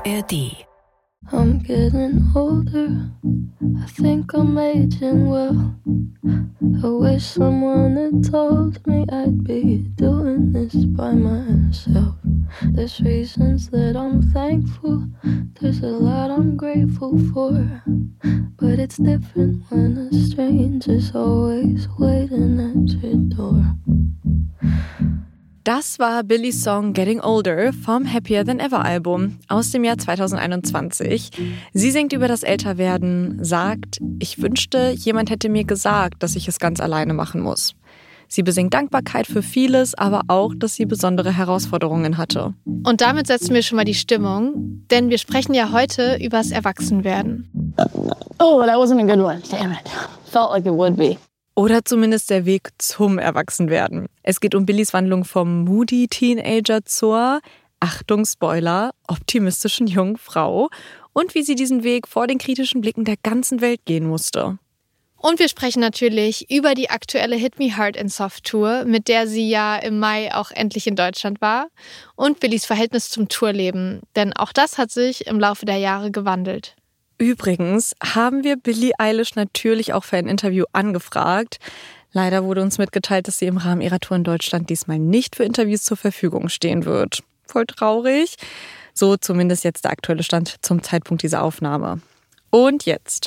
ARD. I'm getting older, I think I'm aging well. I wish someone had told me I'd be doing this by myself. There's reasons that I'm thankful, there's a lot I'm grateful for. But it's different when a stranger's always waiting at your door. Das war Billys Song Getting Older vom Happier Than Ever Album aus dem Jahr 2021. Sie singt über das Älterwerden, sagt, ich wünschte, jemand hätte mir gesagt, dass ich es ganz alleine machen muss. Sie besingt Dankbarkeit für vieles, aber auch, dass sie besondere Herausforderungen hatte. Und damit setzen wir schon mal die Stimmung, denn wir sprechen ja heute übers Erwachsenwerden. Oh, that wasn't a good one. Damn it. Felt like it would be. Oder zumindest der Weg zum Erwachsenwerden. Es geht um Billys Wandlung vom Moody Teenager zur, Achtung Spoiler, optimistischen jungen Frau und wie sie diesen Weg vor den kritischen Blicken der ganzen Welt gehen musste. Und wir sprechen natürlich über die aktuelle Hit Me Hard and Soft Tour, mit der sie ja im Mai auch endlich in Deutschland war, und Billys Verhältnis zum Tourleben, denn auch das hat sich im Laufe der Jahre gewandelt. Übrigens haben wir Billie Eilish natürlich auch für ein Interview angefragt. Leider wurde uns mitgeteilt, dass sie im Rahmen ihrer Tour in Deutschland diesmal nicht für Interviews zur Verfügung stehen wird. Voll traurig. So zumindest jetzt der aktuelle Stand zum Zeitpunkt dieser Aufnahme. Und jetzt.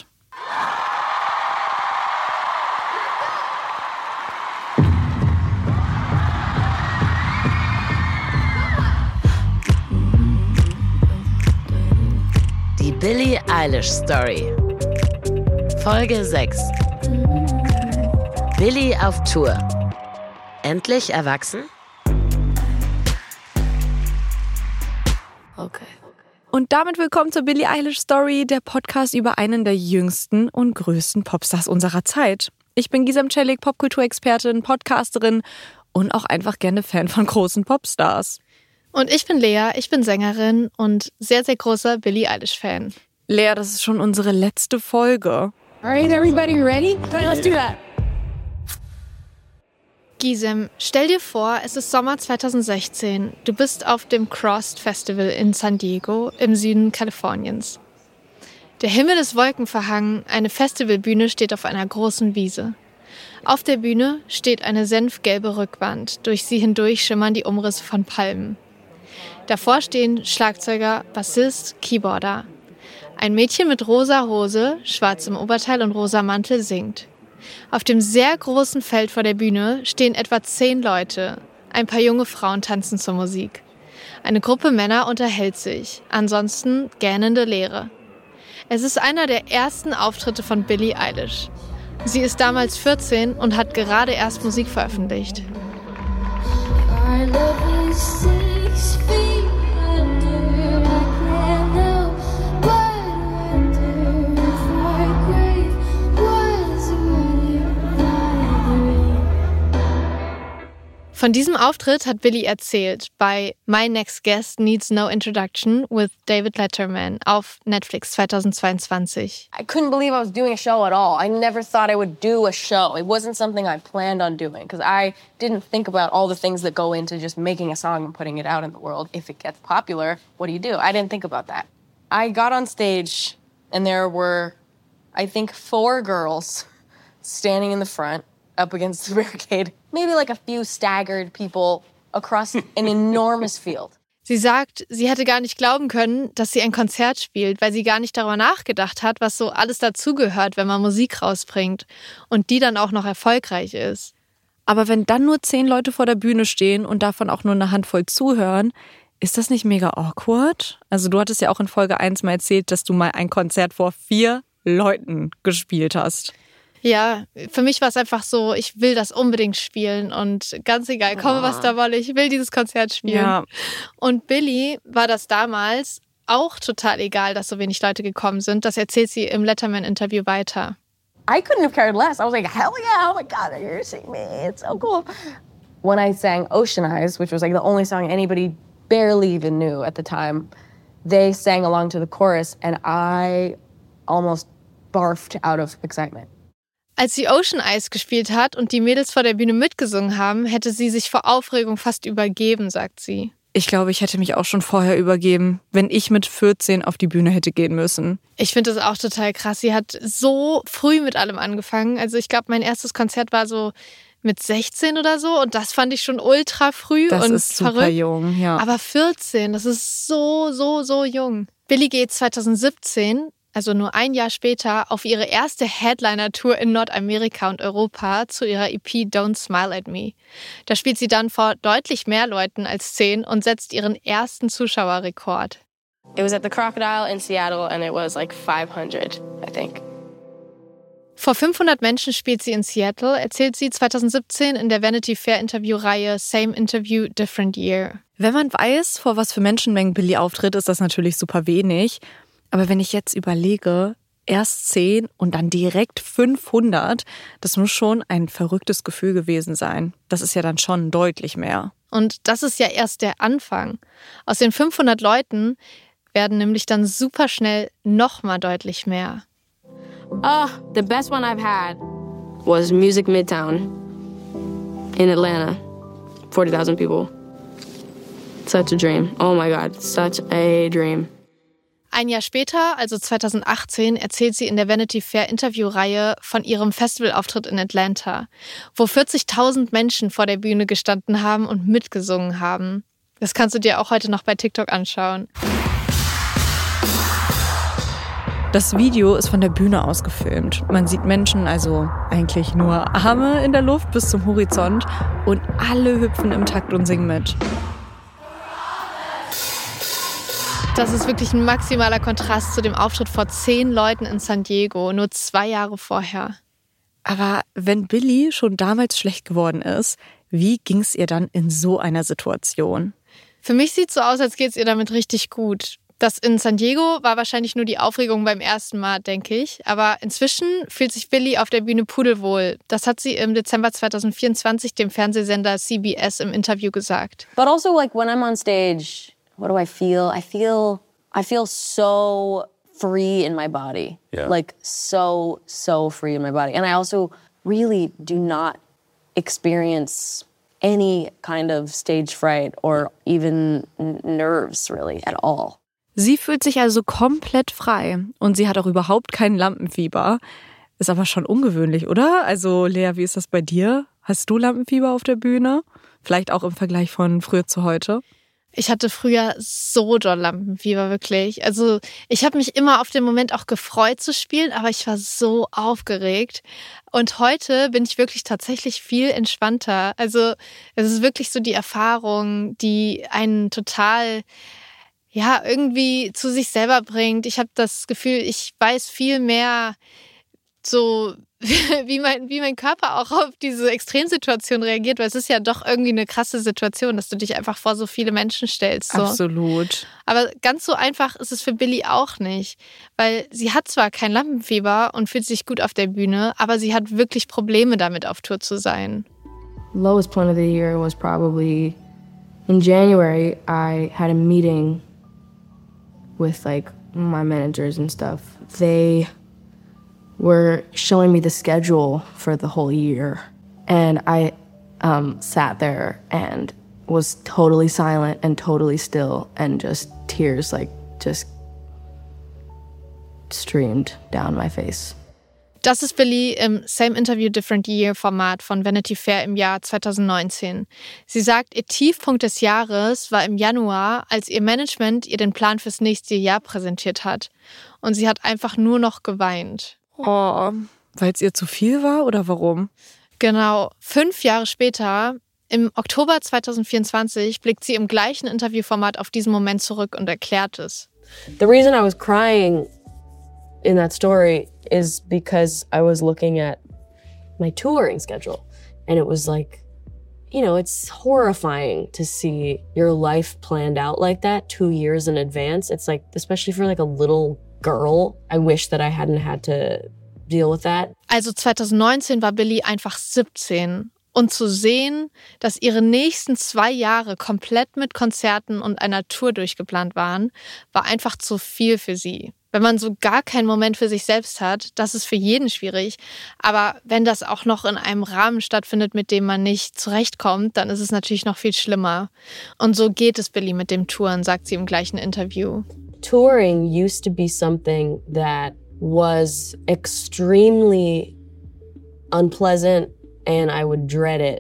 Die Billie Eilish Story. Folge 6. Billie auf Tour. Endlich erwachsen? Okay. Und damit willkommen zur Billie Eilish Story, der Podcast über einen der jüngsten und größten Popstars unserer Zeit. Ich bin Gisem Celik, Popkulturexpertin, Podcasterin und auch einfach gerne Fan von großen Popstars. Und ich bin Lea, ich bin Sängerin und sehr, sehr großer Billie Eilish-Fan. Lea, das ist schon unsere letzte Folge. Alright, everybody ready? Let's do that. Gisem, stell dir vor, es ist Sommer 2016. Du bist auf dem Crossed Festival in San Diego im Süden Kaliforniens. Der Himmel ist wolkenverhangen, eine Festivalbühne steht auf einer großen Wiese. Auf der Bühne steht eine senfgelbe Rückwand, durch sie hindurch schimmern die Umrisse von Palmen. Davor stehen Schlagzeuger, Bassist, Keyboarder. Ein Mädchen mit rosa Hose, schwarzem Oberteil und rosa Mantel singt. Auf dem sehr großen Feld vor der Bühne stehen etwa 10 Leute. Ein paar junge Frauen tanzen zur Musik. Eine Gruppe Männer unterhält sich, ansonsten gähnende Leere. Es ist einer der ersten Auftritte von Billie Eilish. Sie ist damals 14 und hat gerade erst Musik veröffentlicht. Von diesem Auftritt hat Billie erzählt bei My Next Guest Needs No Introduction with David Letterman auf Netflix 2022. I couldn't believe I was doing a show at all. I never thought I would do a show. It wasn't something I planned on doing because I didn't think about all the things that go into just making a song and putting it out in the world. If it gets popular, what do? I didn't think about that. I got on stage and there were, I think, 4 girls standing in the front up against the barricade. Maybe like a few staggered people across an enormous field. Sie sagt, sie hätte gar nicht glauben können, dass sie ein Konzert spielt, weil sie gar nicht darüber nachgedacht hat, was so alles dazugehört, wenn man Musik rausbringt und die dann auch noch erfolgreich ist. Aber wenn dann nur 10 Leute vor der Bühne stehen und davon auch nur eine Handvoll zuhören, ist das nicht mega awkward? Also du hattest ja auch in Folge 1 mal erzählt, dass du mal ein Konzert vor 4 Leuten gespielt hast. Ja, für mich war es einfach so, ich will das unbedingt spielen und ganz egal, komme was da wolle, ich will dieses Konzert spielen. Ja. Und Billie war das damals auch total egal, dass so wenig Leute gekommen sind. Das erzählt sie im Letterman-Interview weiter. I couldn't have cared less. I was like, hell yeah, oh my God, you're seeing me, it's so cool. When I sang Ocean Eyes, which was like the only song anybody barely even knew at the time, they sang along to the chorus and I almost barfed out of excitement. Als sie Ocean Eyes gespielt hat und die Mädels vor der Bühne mitgesungen haben, hätte sie sich vor Aufregung fast übergeben, sagt sie. Ich glaube, ich hätte mich auch schon vorher übergeben, wenn ich mit 14 auf die Bühne hätte gehen müssen. Ich finde das auch total krass. Sie hat so früh mit allem angefangen. Also ich glaube, mein erstes Konzert war so mit 16 oder so und das fand ich schon ultra früh Das und ist super verrückt. jung, ja. Aber 14, das ist so jung. Billie geht 2017, also nur ein Jahr später, auf ihre erste Headliner-Tour in Nordamerika und Europa zu ihrer EP Don't Smile at Me. Da spielt sie dann vor deutlich mehr Leuten als 10 und setzt ihren ersten Zuschauerrekord. It was at the Crocodile in Seattle and it was like 500, I think. Vor 500 Menschen spielt sie in Seattle, erzählt sie 2017 in der Vanity Fair Interviewreihe Same Interview, Different Year. Wenn man weiß, vor was für Menschenmengen Billie auftritt, ist das natürlich super wenig. Aber wenn ich jetzt überlege, erst 10 und dann direkt 500, das muss schon ein verrücktes Gefühl gewesen sein. Das ist ja dann schon deutlich mehr. Und das ist ja erst der Anfang. Aus den 500 Leuten werden nämlich dann super schnell nochmal deutlich mehr. The best one I've had was Music Midtown in Atlanta. 40,000 people. Such a dream. Oh my God, such a dream. Ein Jahr später, also 2018, erzählt sie in der Vanity Fair Interviewreihe von ihrem Festivalauftritt in Atlanta, wo 40.000 Menschen vor der Bühne gestanden haben und mitgesungen haben. Das kannst du dir auch heute noch bei TikTok anschauen. Das Video ist von der Bühne aus gefilmt. Man sieht Menschen, also eigentlich nur Arme in der Luft bis zum Horizont und alle hüpfen im Takt und singen mit. Das ist wirklich ein maximaler Kontrast zu dem Auftritt vor 10 Leuten in San Diego, nur 2 Jahre vorher. Aber wenn Billie schon damals schlecht geworden ist, wie ging es ihr dann in so einer Situation? Für mich sieht es so aus, als geht es ihr damit richtig gut. Das in San Diego war wahrscheinlich nur die Aufregung beim ersten Mal, denke ich. Aber inzwischen fühlt sich Billie auf der Bühne pudelwohl. Das hat sie im Dezember 2024 dem Fernsehsender CBS im Interview gesagt. But also, like, when I'm on stage, what do I feel? I feel so free in my body. Yeah. Like, so free in my body. And I also really do not experience any kind of stage fright or even nerves, really, at all. Sie fühlt sich also komplett frei und sie hat auch überhaupt kein Lampenfieber. Ist aber schon ungewöhnlich, oder? Also Lea, wie ist das bei dir? Hast du Lampenfieber auf der Bühne? Vielleicht auch im Vergleich von früher zu heute? Ich hatte früher so doll Lampenfieber, wirklich. Also ich habe mich immer auf den Moment auch gefreut zu spielen, aber ich war so aufgeregt. Und heute bin ich wirklich tatsächlich viel entspannter. Also es ist wirklich so die Erfahrung, die einen total irgendwie zu sich selber bringt. Ich habe das Gefühl, ich weiß viel mehr so, wie mein Körper auch auf diese Extremsituation reagiert, weil es ist ja doch irgendwie eine krasse Situation, dass du dich einfach vor so viele Menschen stellst. So. Absolut. Aber ganz so einfach ist es für Billie auch nicht, weil sie hat zwar kein Lampenfieber und fühlt sich gut auf der Bühne, aber sie hat wirklich Probleme damit, auf Tour zu sein. Lowest point of the year was probably in January. I had a meeting with like my managers and stuff. They were showing me the schedule for the whole year. And I sat there and was totally silent and totally still, and just tears just streamed down my face. Das ist Billie im Same Interview, Different Year Format von Vanity Fair im Jahr 2019. Sie sagt, ihr Tiefpunkt des Jahres war im Januar, als ihr Management ihr den Plan fürs nächste Jahr präsentiert hat. Und sie hat einfach nur noch geweint. Oh, weil es ihr zu viel war oder warum? Genau, 5 Jahre später, im Oktober 2024, blickt sie im gleichen Interviewformat auf diesen Moment zurück und erklärt es. The reason I was crying in that story is because I was looking at my touring schedule, and it was like, you know, it's horrifying to see your life planned out like that 2 years in advance. It's like, especially for like a little girl, I wish that I hadn't had to deal with that. Also 2019 war Billie einfach 17. Und zu sehen, dass ihre nächsten 2 Jahre komplett mit Konzerten und einer Tour durchgeplant waren, war einfach zu viel für sie. Wenn man so gar keinen Moment für sich selbst hat, das ist für jeden schwierig. Aber wenn das auch noch in einem Rahmen stattfindet, mit dem man nicht zurechtkommt, dann ist es natürlich noch viel schlimmer. Und so geht es Billie mit dem Touren, sagt sie im gleichen Interview. Touring used to be something that was extremely unpleasant, and I would dread it.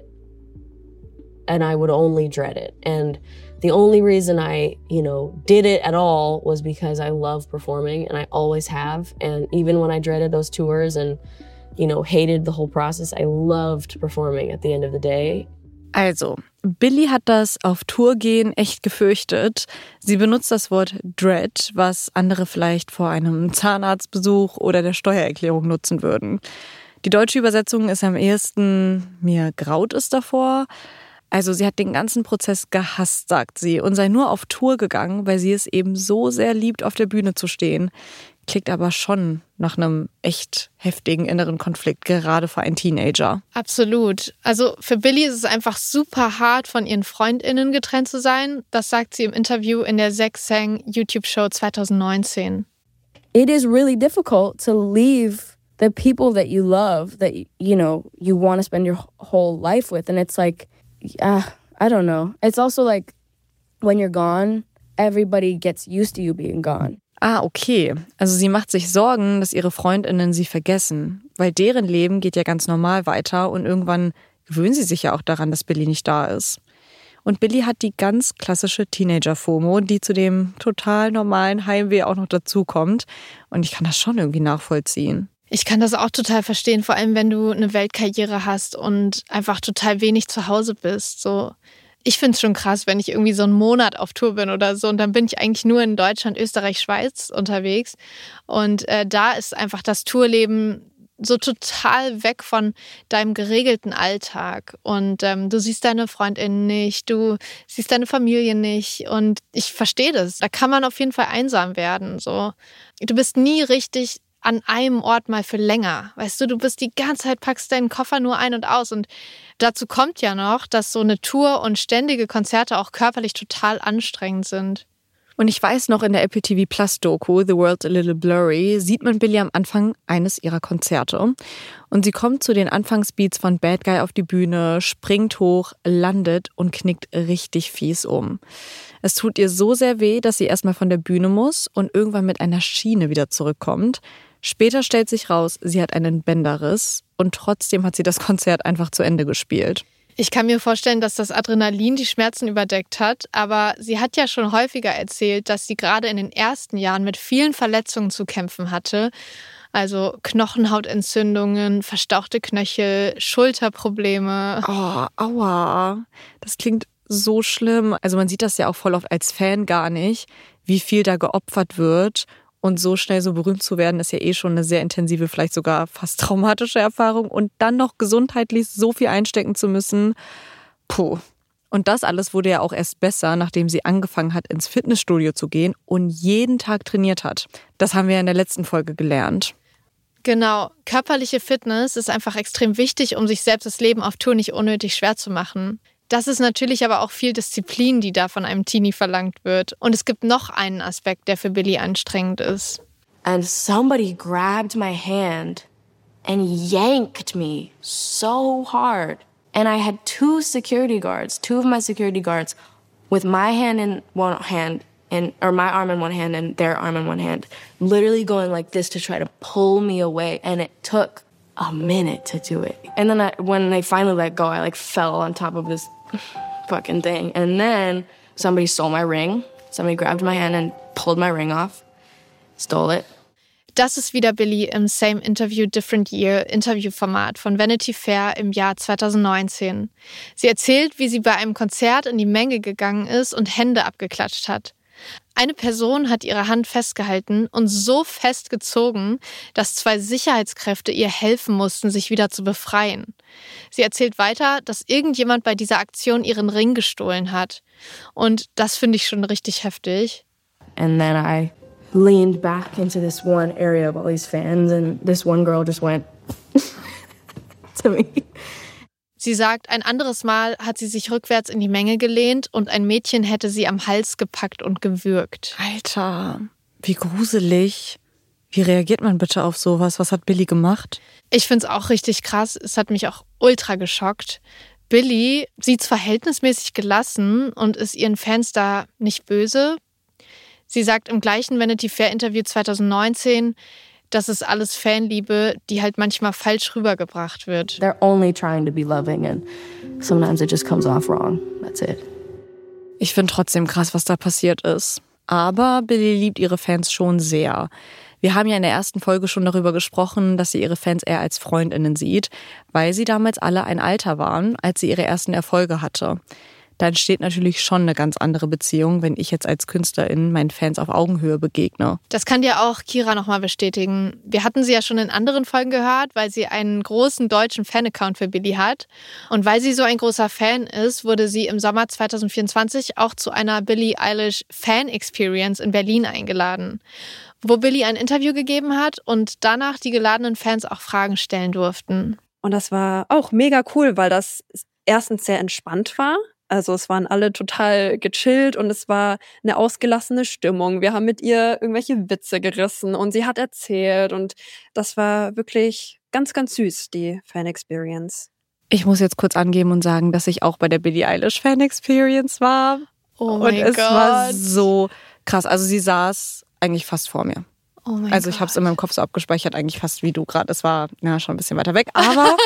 And I would only dread it. And the only reason I, did it at all was because I love performing, and I always have. And even when I dreaded those tours and, hated the whole process, I loved performing at the end of the day. Also, Billie hat das auf Tour gehen echt gefürchtet. Sie benutzt das Wort Dread, was andere vielleicht vor einem Zahnarztbesuch oder der Steuererklärung nutzen würden. Die deutsche Übersetzung ist am ehesten, mir graut es davor. Also sie hat den ganzen Prozess gehasst, sagt sie, und sei nur auf Tour gegangen, weil sie es eben so sehr liebt, auf der Bühne zu stehen. Klingt aber schon nach einem echt heftigen inneren Konflikt, gerade für einen Teenager. Absolut. Also für Billie ist es einfach super hart, von ihren FreundInnen getrennt zu sein. Das sagt sie im Interview in der Zach Sang YouTube-Show 2019. It is really difficult to leave the people that you love, that you want to spend your whole life with. And it's like, I don't know. It's also like, when you're gone, everybody gets used to you being gone. Okay. Also sie macht sich Sorgen, dass ihre FreundInnen sie vergessen. Weil deren Leben geht ja ganz normal weiter und irgendwann gewöhnen sie sich ja auch daran, dass Billie nicht da ist. Und Billie hat die ganz klassische Teenager-FOMO, die zu dem total normalen Heimweh auch noch dazukommt. Und ich kann das schon irgendwie nachvollziehen. Ich kann das auch total verstehen, vor allem wenn du eine Weltkarriere hast und einfach total wenig zu Hause bist. So, ich finde es schon krass, wenn ich irgendwie so einen Monat auf Tour bin oder so und dann bin ich eigentlich nur in Deutschland, Österreich, Schweiz unterwegs. Und da ist einfach das Tourleben so total weg von deinem geregelten Alltag. Und du siehst deine FreundInnen nicht, du siehst deine Familie nicht. Und ich verstehe das. Da kann man auf jeden Fall einsam werden. So, du bist nie richtig an einem Ort mal für länger. Weißt du, du bist die ganze Zeit, packst deinen Koffer nur ein und aus. Und dazu kommt ja noch, dass so eine Tour und ständige Konzerte auch körperlich total anstrengend sind. Und ich weiß noch, in der Apple TV Plus Doku The World a Little Blurry sieht man Billie am Anfang eines ihrer Konzerte. Und sie kommt zu den Anfangsbeats von Bad Guy auf die Bühne, springt hoch, landet und knickt richtig fies um. Es tut ihr so sehr weh, dass sie erstmal von der Bühne muss und irgendwann mit einer Schiene wieder zurückkommt. Später stellt sich raus, sie hat einen Bänderriss und trotzdem hat sie das Konzert einfach zu Ende gespielt. Ich kann mir vorstellen, dass das Adrenalin die Schmerzen überdeckt hat, aber sie hat ja schon häufiger erzählt, dass sie gerade in den ersten Jahren mit vielen Verletzungen zu kämpfen hatte. Also Knochenhautentzündungen, verstauchte Knöchel, Schulterprobleme. Oh, aua. Das klingt so schlimm. Also man sieht das ja auch voll oft als Fan gar nicht, wie viel da geopfert wird. Und so schnell so berühmt zu werden, ist ja eh schon eine sehr intensive, vielleicht sogar fast traumatische Erfahrung. Und dann noch gesundheitlich so viel einstecken zu müssen. Puh. Und das alles wurde ja auch erst besser, nachdem sie angefangen hat, ins Fitnessstudio zu gehen und jeden Tag trainiert hat. Das haben wir in der letzten Folge gelernt. Genau. Körperliche Fitness ist einfach extrem wichtig, um sich selbst das Leben auf Tour nicht unnötig schwer zu machen. Das ist natürlich aber auch viel Disziplin, die da von einem Teenie verlangt wird. Und es gibt noch einen Aspekt, der für Billie anstrengend ist. And somebody grabbed my hand and yanked me so hard. And I had two of my security guards, with my hand in one hand, or my arm in one hand and their arm in one hand, literally going like this to try to pull me away. And it took a minute to do it. And then when they finally let go, I fell on top of this fucking thing. And then somebody stole my ring. Somebody grabbed my hand and pulled my ring off, stole it. Das ist wieder Billie im Same Interview, Different Year Interviewformat von Vanity Fair im Jahr 2019. Sie erzählt, wie sie bei einem Konzert in die Menge gegangen ist und Hände abgeklatscht hat. Eine Person hat ihre Hand festgehalten und so festgezogen, dass 2 Sicherheitskräfte ihr helfen mussten, sich wieder zu befreien. Sie erzählt weiter, dass irgendjemand bei dieser Aktion ihren Ring gestohlen hat. Und das finde ich schon richtig heftig. And then I leaned back into this one area of all these fans and this one girl just went to me. Sie sagt, ein anderes Mal hat sie sich rückwärts in die Menge gelehnt und ein Mädchen hätte sie am Hals gepackt und gewürgt. Alter, wie gruselig. Wie reagiert man bitte auf sowas? Was hat Billie gemacht? Ich finde es auch richtig krass. Es hat mich auch ultra geschockt. Billie sieht's verhältnismäßig gelassen und ist ihren Fans da nicht böse. Sie sagt im gleichen Vanity Fair Interview 2019, das ist alles Fanliebe, die halt manchmal falsch rübergebracht wird. They're only trying to be loving and sometimes it just comes off wrong. That's it. Ich finde trotzdem krass, was da passiert ist. Aber Billie liebt ihre Fans schon sehr. Wir haben ja in der ersten Folge schon darüber gesprochen, dass sie ihre Fans eher als FreundInnen sieht, weil sie damals alle ein Alter waren, als sie ihre ersten Erfolge hatte. Da entsteht natürlich schon eine ganz andere Beziehung, wenn ich jetzt als Künstlerin meinen Fans auf Augenhöhe begegne. Das kann dir auch Kira nochmal bestätigen. Wir hatten sie ja schon in anderen Folgen gehört, weil sie einen großen deutschen Fan-Account für Billie hat. Und weil sie so ein großer Fan ist, wurde sie im Sommer 2024 auch zu einer Billie Eilish Fan-Experience in Berlin eingeladen, wo Billie ein Interview gegeben hat und danach die geladenen Fans auch Fragen stellen durften. Und das war auch mega cool, weil das erstens sehr entspannt war. Also es waren alle total gechillt und es war eine ausgelassene Stimmung. Wir haben mit ihr irgendwelche Witze gerissen und sie hat erzählt und das war wirklich ganz, ganz süß, die Fan-Experience. Ich muss jetzt kurz angeben und sagen, dass ich auch bei der Billie Eilish Fan-Experience war. Oh mein Gott. Und es war so krass. Also sie saß eigentlich fast vor mir. Oh mein also ich habe es in meinem Kopf so abgespeichert, eigentlich fast wie du gerade. Es war schon ein bisschen weiter weg, aber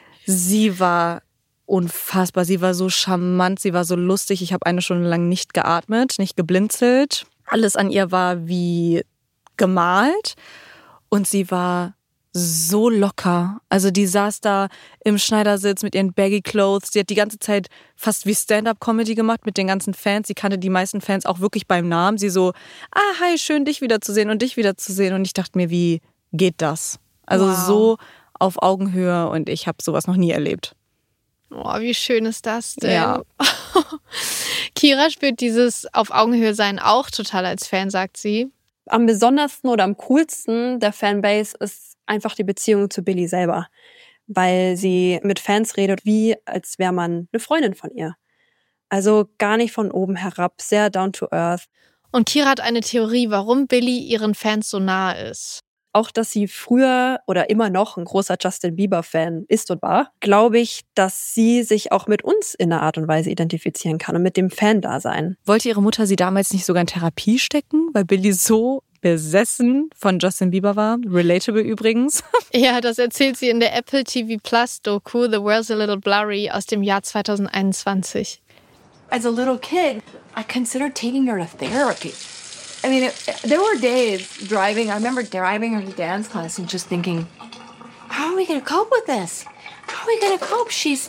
sie war unfassbar. Sie war so charmant, sie war so lustig. Ich habe 1 Stunde lang nicht geatmet, nicht geblinzelt. Alles an ihr war wie gemalt und sie war so locker. Also die saß da im Schneidersitz mit ihren Baggy Clothes. Sie hat die ganze Zeit fast wie Stand-up-Comedy gemacht mit den ganzen Fans. Sie kannte die meisten Fans auch wirklich beim Namen. Sie so, hi, schön dich wiederzusehen und dich wiederzusehen. Und ich dachte mir, wie geht das? Also so auf Augenhöhe und ich habe sowas noch nie erlebt. Oh, wie schön ist das denn? Ja. Kira spürt dieses auf Augenhöhe sein auch total als Fan, sagt sie. Am besondersten oder am coolsten der Fanbase ist einfach die Beziehung zu Billie selber. Weil sie mit Fans redet, wie als wäre man eine Freundin von ihr. Also gar nicht von oben herab, sehr down to earth. Und Kira hat eine Theorie, warum Billie ihren Fans so nahe ist. Auch, dass sie früher oder immer noch ein großer Justin Bieber-Fan ist und war, glaube ich, dass sie sich auch mit uns in einer Art und Weise identifizieren kann und mit dem Fan-Dasein. Wollte ihre Mutter sie damals nicht sogar in Therapie stecken, weil Billie so besessen von Justin Bieber war? Relatable übrigens. Ja, das erzählt sie in der Apple TV Plus Doku The World's a Little Blurry aus dem Jahr 2021. As a little kid, I considered taking her to therapy. I mean, there were days driving, I remember driving her to dance class and just thinking, how are we going to cope with this? How are we going to cope? She's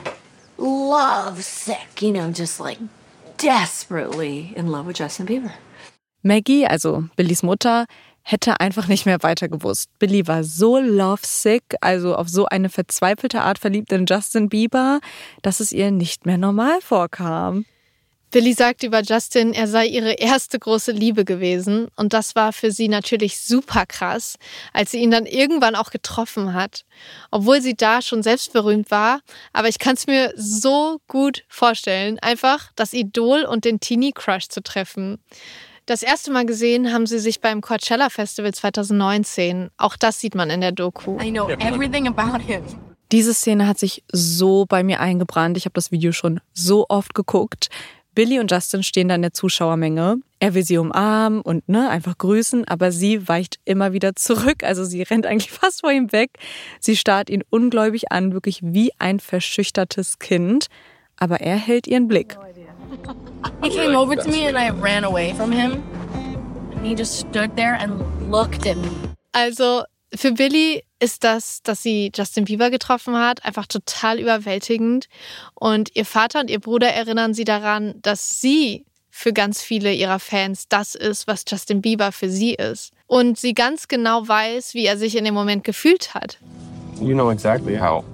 love sick, you know, just like desperately in love with Justin Bieber. Maggie, also Billies Mutter, hätte einfach nicht mehr weiter gewusst. Billie war so lovesick, also auf so eine verzweifelte Art verliebt in Justin Bieber, dass es ihr nicht mehr normal vorkam. Billie sagt über Justin, er sei ihre erste große Liebe gewesen. Und das war für sie natürlich super krass, als sie ihn dann irgendwann auch getroffen hat. Obwohl sie da schon selbstberühmt war. Aber ich kann es mir so gut vorstellen, einfach das Idol und den Teenie-Crush zu treffen. Das erste Mal gesehen haben sie sich beim Coachella Festival 2019. Auch das sieht man in der Doku. I know everything about him. Diese Szene hat sich so bei mir eingebrannt. Ich habe das Video schon so oft geguckt. Billie und Justin stehen da in der Zuschauermenge. Er will sie umarmen und einfach grüßen, aber sie weicht immer wieder zurück. Also sie rennt eigentlich fast vor ihm weg. Sie starrt ihn ungläubig an, wirklich wie ein verschüchtertes Kind. Aber er hält ihren Blick. He came over to me and I ran away from him. And he just stood there and looked at me. Also für Billie ist das, dass sie Justin Bieber getroffen hat, einfach total überwältigend. Und ihr Vater und ihr Bruder erinnern sie daran, dass sie für ganz viele ihrer Fans das ist, was Justin Bieber für sie ist. Und sie ganz genau weiß, wie er sich in dem Moment gefühlt hat. You know exactly how,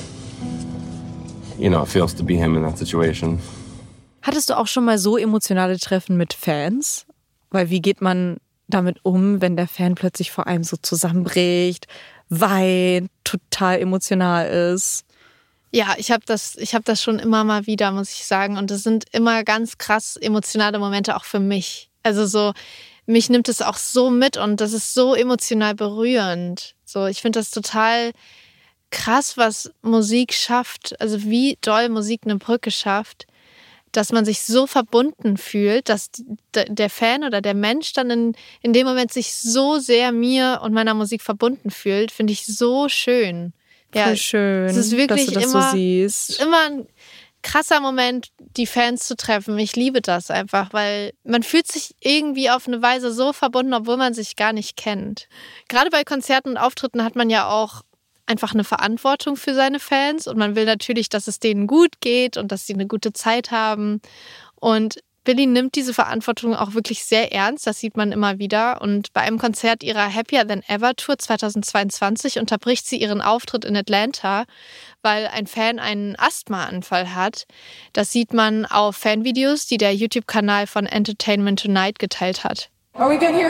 it feels to be him in that situation. Hattest du auch schon mal so emotionale Treffen mit Fans? Weil wie geht man damit um, wenn der Fan plötzlich vor einem so zusammenbricht, weint, total emotional ist? Ja, ich hab das schon immer mal wieder, muss ich sagen. Und das sind immer ganz krass emotionale Momente auch für mich. Also so, mich nimmt es auch so mit und das ist so emotional berührend. So, ich finde das total krass, was Musik schafft, also wie doll Musik eine Brücke schafft, dass man sich so verbunden fühlt, dass der Fan oder der Mensch dann in dem Moment sich so sehr mir und meiner Musik verbunden fühlt, finde ich so schön. Ja, voll schön, es ist wirklich dass du das immer, so siehst. Immer ein krasser Moment, die Fans zu treffen. Ich liebe das einfach, weil man fühlt sich irgendwie auf eine Weise so verbunden, obwohl man sich gar nicht kennt. Gerade bei Konzerten und Auftritten hat man ja auch einfach eine Verantwortung für seine Fans und man will natürlich, dass es denen gut geht und dass sie eine gute Zeit haben. Und Billie nimmt diese Verantwortung auch wirklich sehr ernst, das sieht man immer wieder. Und bei einem Konzert ihrer Happier Than Ever Tour 2022 unterbricht sie ihren Auftritt in Atlanta, weil ein Fan einen Asthmaanfall hat. Das sieht man auf Fanvideos, die der YouTube-Kanal von Entertainment Tonight geteilt hat. Are we good here?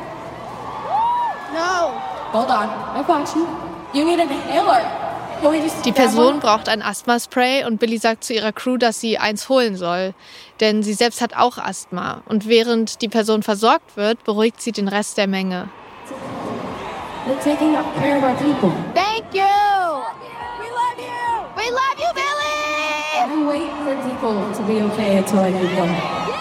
No. Hold on. I got you. You need an inhaler. Die Person braucht ein Asthma-Spray und Billie sagt zu ihrer Crew, dass sie eins holen soll. Denn sie selbst hat auch Asthma. Und während die Person versorgt wird, beruhigt sie den Rest der Menge. They're taking care of our people. Thank you. We love you. We love you, Billie. I've been waiting for people to be okay until I could go.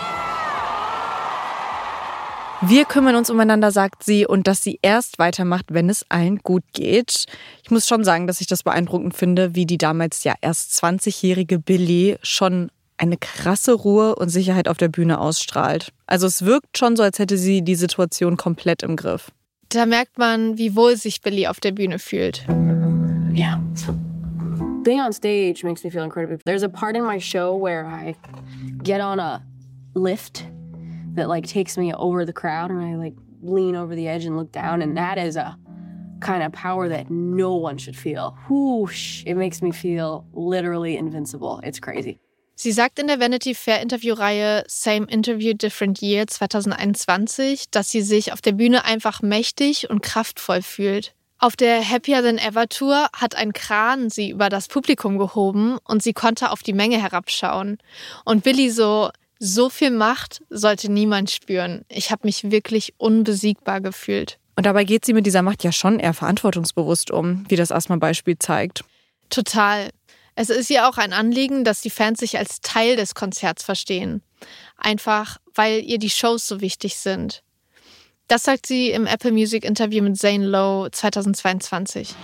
Wir kümmern uns umeinander, sagt sie, und dass sie erst weitermacht, wenn es allen gut geht. Ich muss schon sagen, dass ich das beeindruckend finde, wie die damals ja erst 20-jährige Billie schon eine krasse Ruhe und Sicherheit auf der Bühne ausstrahlt. Also es wirkt schon so, als hätte sie die Situation komplett im Griff. Da merkt man, wie wohl sich Billie auf der Bühne fühlt. Yeah. Being on stage makes me feel incredible. There's a part in my show where I get on a lift that like takes me over the crowd and I like lean over the edge and look down, and that is a kind of power that no one should feel. Whoosh, it makes me feel literally invincible. It's crazy. Sie sagt in der Vanity Fair Interviewreihe Same Interview Different Year 2021, dass sie sich auf der Bühne einfach mächtig und kraftvoll fühlt. Auf der Happier Than Ever Tour hat ein Kran sie über das Publikum gehoben und sie konnte auf die Menge herabschauen. Und Billie so viel Macht sollte niemand spüren. Ich habe mich wirklich unbesiegbar gefühlt. Und dabei geht sie mit dieser Macht ja schon eher verantwortungsbewusst um, wie das Asthma-Beispiel zeigt. Total. Es ist ihr auch ein Anliegen, dass die Fans sich als Teil des Konzerts verstehen. Einfach, weil ihr die Shows so wichtig sind. Das sagt sie im Apple Music Interview mit Zane Lowe 2022.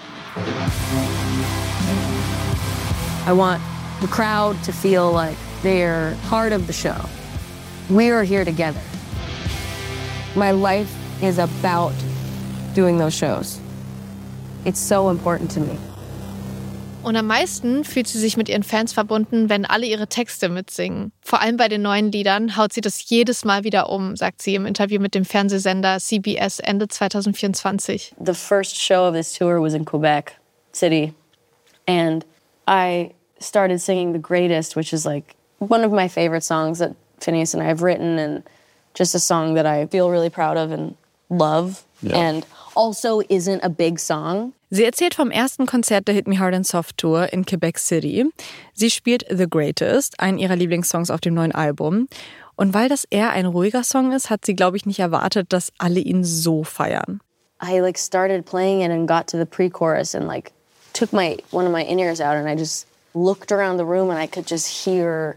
I want the crowd to feel like they're part of the show. We're here together. My life is about doing those shows. It's so important to me. Und am meisten fühlt sie sich mit ihren Fans verbunden, wenn alle ihre Texte mitsingen. Vor allem bei den neuen Liedern haut sie das jedes Mal wieder um, sagt sie im Interview mit dem Fernsehsender CBS Ende 2024. The first show of this tour was in Quebec City, and I started singing The Greatest, which is like one of my favorite songs that Phineas and I have written, and just a song that I feel really proud of and love, and also isn't a big song. Sie erzählt vom ersten Konzert der Hit Me Hard and Soft Tour in Quebec City. Sie spielt The Greatest, einen ihrer Lieblingssongs auf dem neuen Album. Und weil das eher ein ruhiger Song ist, hat sie, glaube ich, nicht erwartet, dass alle ihn so feiern. I like started playing it and got to the pre-chorus and like took one of my in-ears out and I just looked around the room and I could just hear,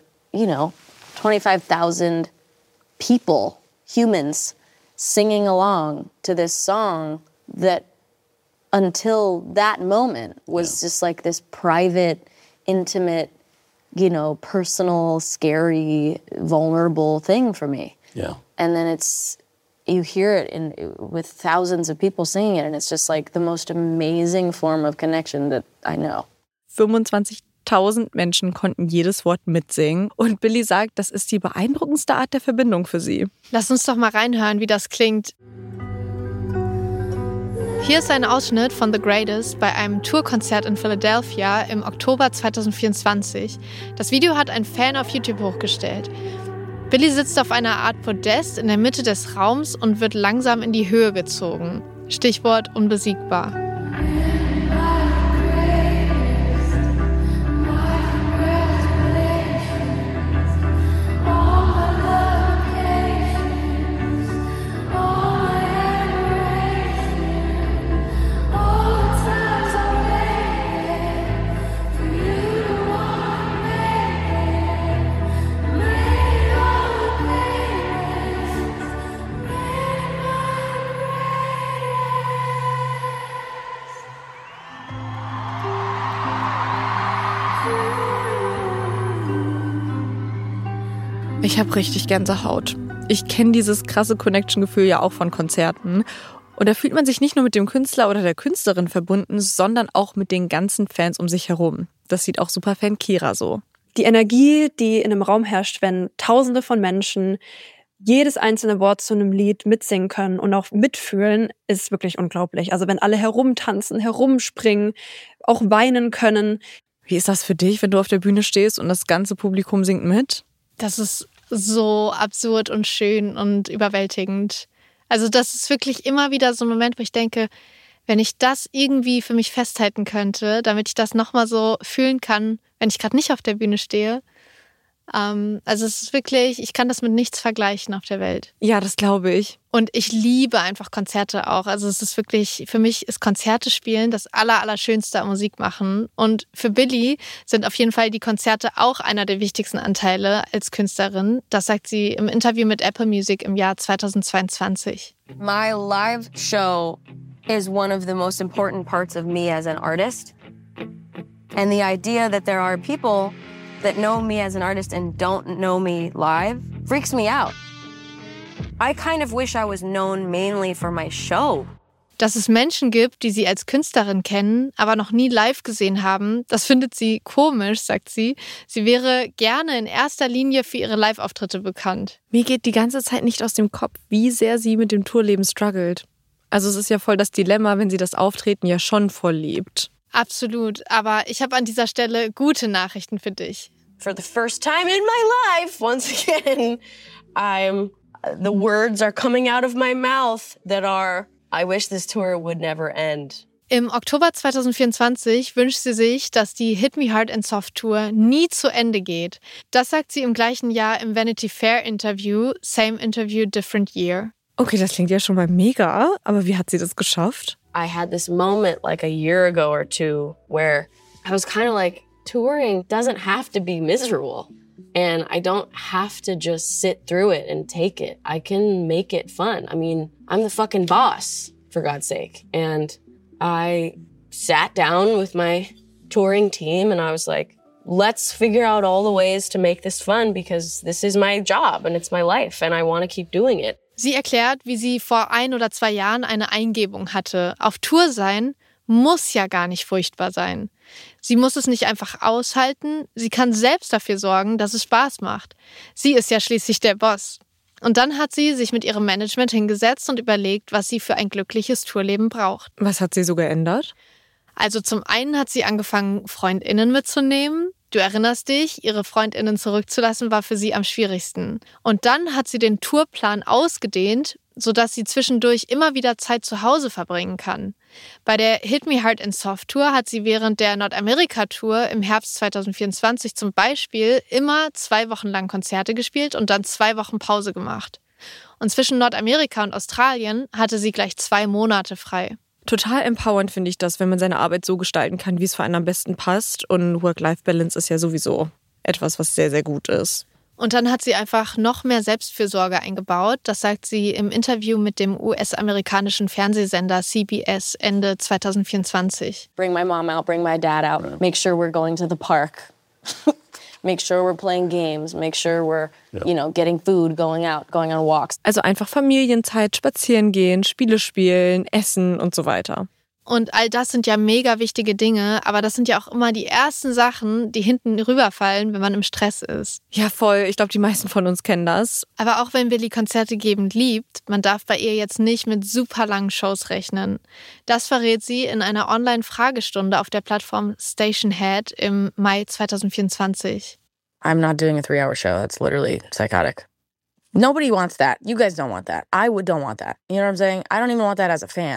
25,000 people, humans, singing along to this song that until that moment was just like this private, intimate, personal, scary, vulnerable thing for me. Yeah. And then you hear it with thousands of people singing it, and it's just like the most amazing form of connection that I know. 25.000 Menschen konnten jedes Wort mitsingen und Billie sagt, das ist die beeindruckendste Art der Verbindung für sie. Lass uns doch mal reinhören, wie das klingt. Hier ist ein Ausschnitt von The Greatest bei einem Tourkonzert in Philadelphia im Oktober 2024. Das Video hat ein Fan auf YouTube hochgestellt. Billie sitzt auf einer Art Podest in der Mitte des Raums und wird langsam in die Höhe gezogen. Stichwort unbesiegbar. Ich habe richtig Gänsehaut. Ich kenne dieses krasse Connection-Gefühl ja auch von Konzerten. Und da fühlt man sich nicht nur mit dem Künstler oder der Künstlerin verbunden, sondern auch mit den ganzen Fans um sich herum. Das sieht auch Superfan Kira so. Die Energie, die in einem Raum herrscht, wenn Tausende von Menschen jedes einzelne Wort zu einem Lied mitsingen können und auch mitfühlen, ist wirklich unglaublich. Also wenn alle herumtanzen, herumspringen, auch weinen können. Wie ist das für dich, wenn du auf der Bühne stehst und das ganze Publikum singt mit? Das ist so absurd und schön und überwältigend. Also das ist wirklich immer wieder so ein Moment, wo ich denke, wenn ich das irgendwie für mich festhalten könnte, damit ich das nochmal so fühlen kann, wenn ich gerade nicht auf der Bühne stehe. Also es ist wirklich, ich kann das mit nichts vergleichen auf der Welt. Ja, das glaube ich. Und ich liebe einfach Konzerte auch. Also es ist wirklich, für mich ist Konzerte spielen das Allerschönste am Musik machen. Und für Billie sind auf jeden Fall die Konzerte auch einer der wichtigsten Anteile als Künstlerin. Das sagt sie im Interview mit Apple Music im Jahr 2022. My live show is one of the most important parts of me as an artist. And the idea that there are people that know me as an artist and don't know me live freaks me out. I kind of wish I was known mainly for my show. Dass es Menschen gibt, die sie als Künstlerin kennen, aber noch nie live gesehen haben, das findet sie komisch, sagt sie. Sie wäre gerne in erster Linie für ihre Live-Auftritte bekannt. Mir geht die ganze Zeit nicht aus dem Kopf, wie sehr sie mit dem Tourleben struggelt. Also es ist ja voll das Dilemma, wenn sie das Auftreten ja schon voll liebt. Absolut, aber ich habe an dieser Stelle gute Nachrichten für dich. For the first time in my life, once again, the words are coming out of my mouth that are, I wish this tour would never end. Im Oktober 2024 wünscht sie sich, dass die Hit Me Hard and Soft Tour nie zu Ende geht. Das sagt sie im gleichen Jahr im Vanity Fair Interview, Same Interview, Different Year. Okay, das klingt ja schon mal mega, aber wie hat sie das geschafft? I had this moment like a year ago or two where I was kind of like, touring doesn't have to be miserable. And I don't have to just sit through it and take it. I can make it fun. I mean, I'm the fucking boss, for God's sake. And I sat down with my touring team and I was like, let's figure out all the ways to make this fun because this is my job and it's my life and I want to keep doing it. Sie erklärt, wie sie vor 1 oder 2 Jahren eine Eingebung hatte. Auf Tour sein muss ja gar nicht furchtbar sein. Sie muss es nicht einfach aushalten, sie kann selbst dafür sorgen, dass es Spaß macht. Sie ist ja schließlich der Boss. Und dann hat sie sich mit ihrem Management hingesetzt und überlegt, was sie für ein glückliches Tourleben braucht. Was hat sie so geändert? Also zum einen hat sie angefangen, FreundInnen mitzunehmen. Du erinnerst dich, ihre FreundInnen zurückzulassen war für sie am schwierigsten. Und dann hat sie den Tourplan ausgedehnt, sodass sie zwischendurch immer wieder Zeit zu Hause verbringen kann. Bei der Hit Me Hard and Soft Tour hat sie während der Nordamerika-Tour im Herbst 2024 zum Beispiel immer 2 Wochen lang Konzerte gespielt und dann 2 Wochen Pause gemacht. Und zwischen Nordamerika und Australien hatte sie gleich 2 Monate frei. Total empowernd finde ich das, wenn man seine Arbeit so gestalten kann, wie es für einen am besten passt. Und Work-Life-Balance ist ja sowieso etwas, was sehr, sehr gut ist. Und dann hat sie einfach noch mehr Selbstfürsorge eingebaut. Das sagt sie im Interview mit dem US-amerikanischen Fernsehsender CBS Ende 2024. Bring my mom out, bring my dad out. Make sure we're going to the park. Make sure we're playing games. Make sure we're, getting food, going out, going on walks. Also einfach Familienzeit, spazieren gehen, Spiele spielen, essen und so weiter. Und all das sind ja mega wichtige Dinge, aber das sind ja auch immer die ersten Sachen, die hinten rüberfallen, wenn man im Stress ist. Ja, voll. Ich glaube, die meisten von uns kennen das. Aber auch wenn Billie Konzerte gebend liebt, man darf bei ihr jetzt nicht mit super langen Shows rechnen. Das verrät sie in einer Online-Fragestunde auf der Plattform Stationhead im Mai 2024. I'm not doing a 3-hour show. That's literally psychotic. Nobody wants that. You guys don't want that. I don't want that. You know what I'm saying? I don't even want that as a fan.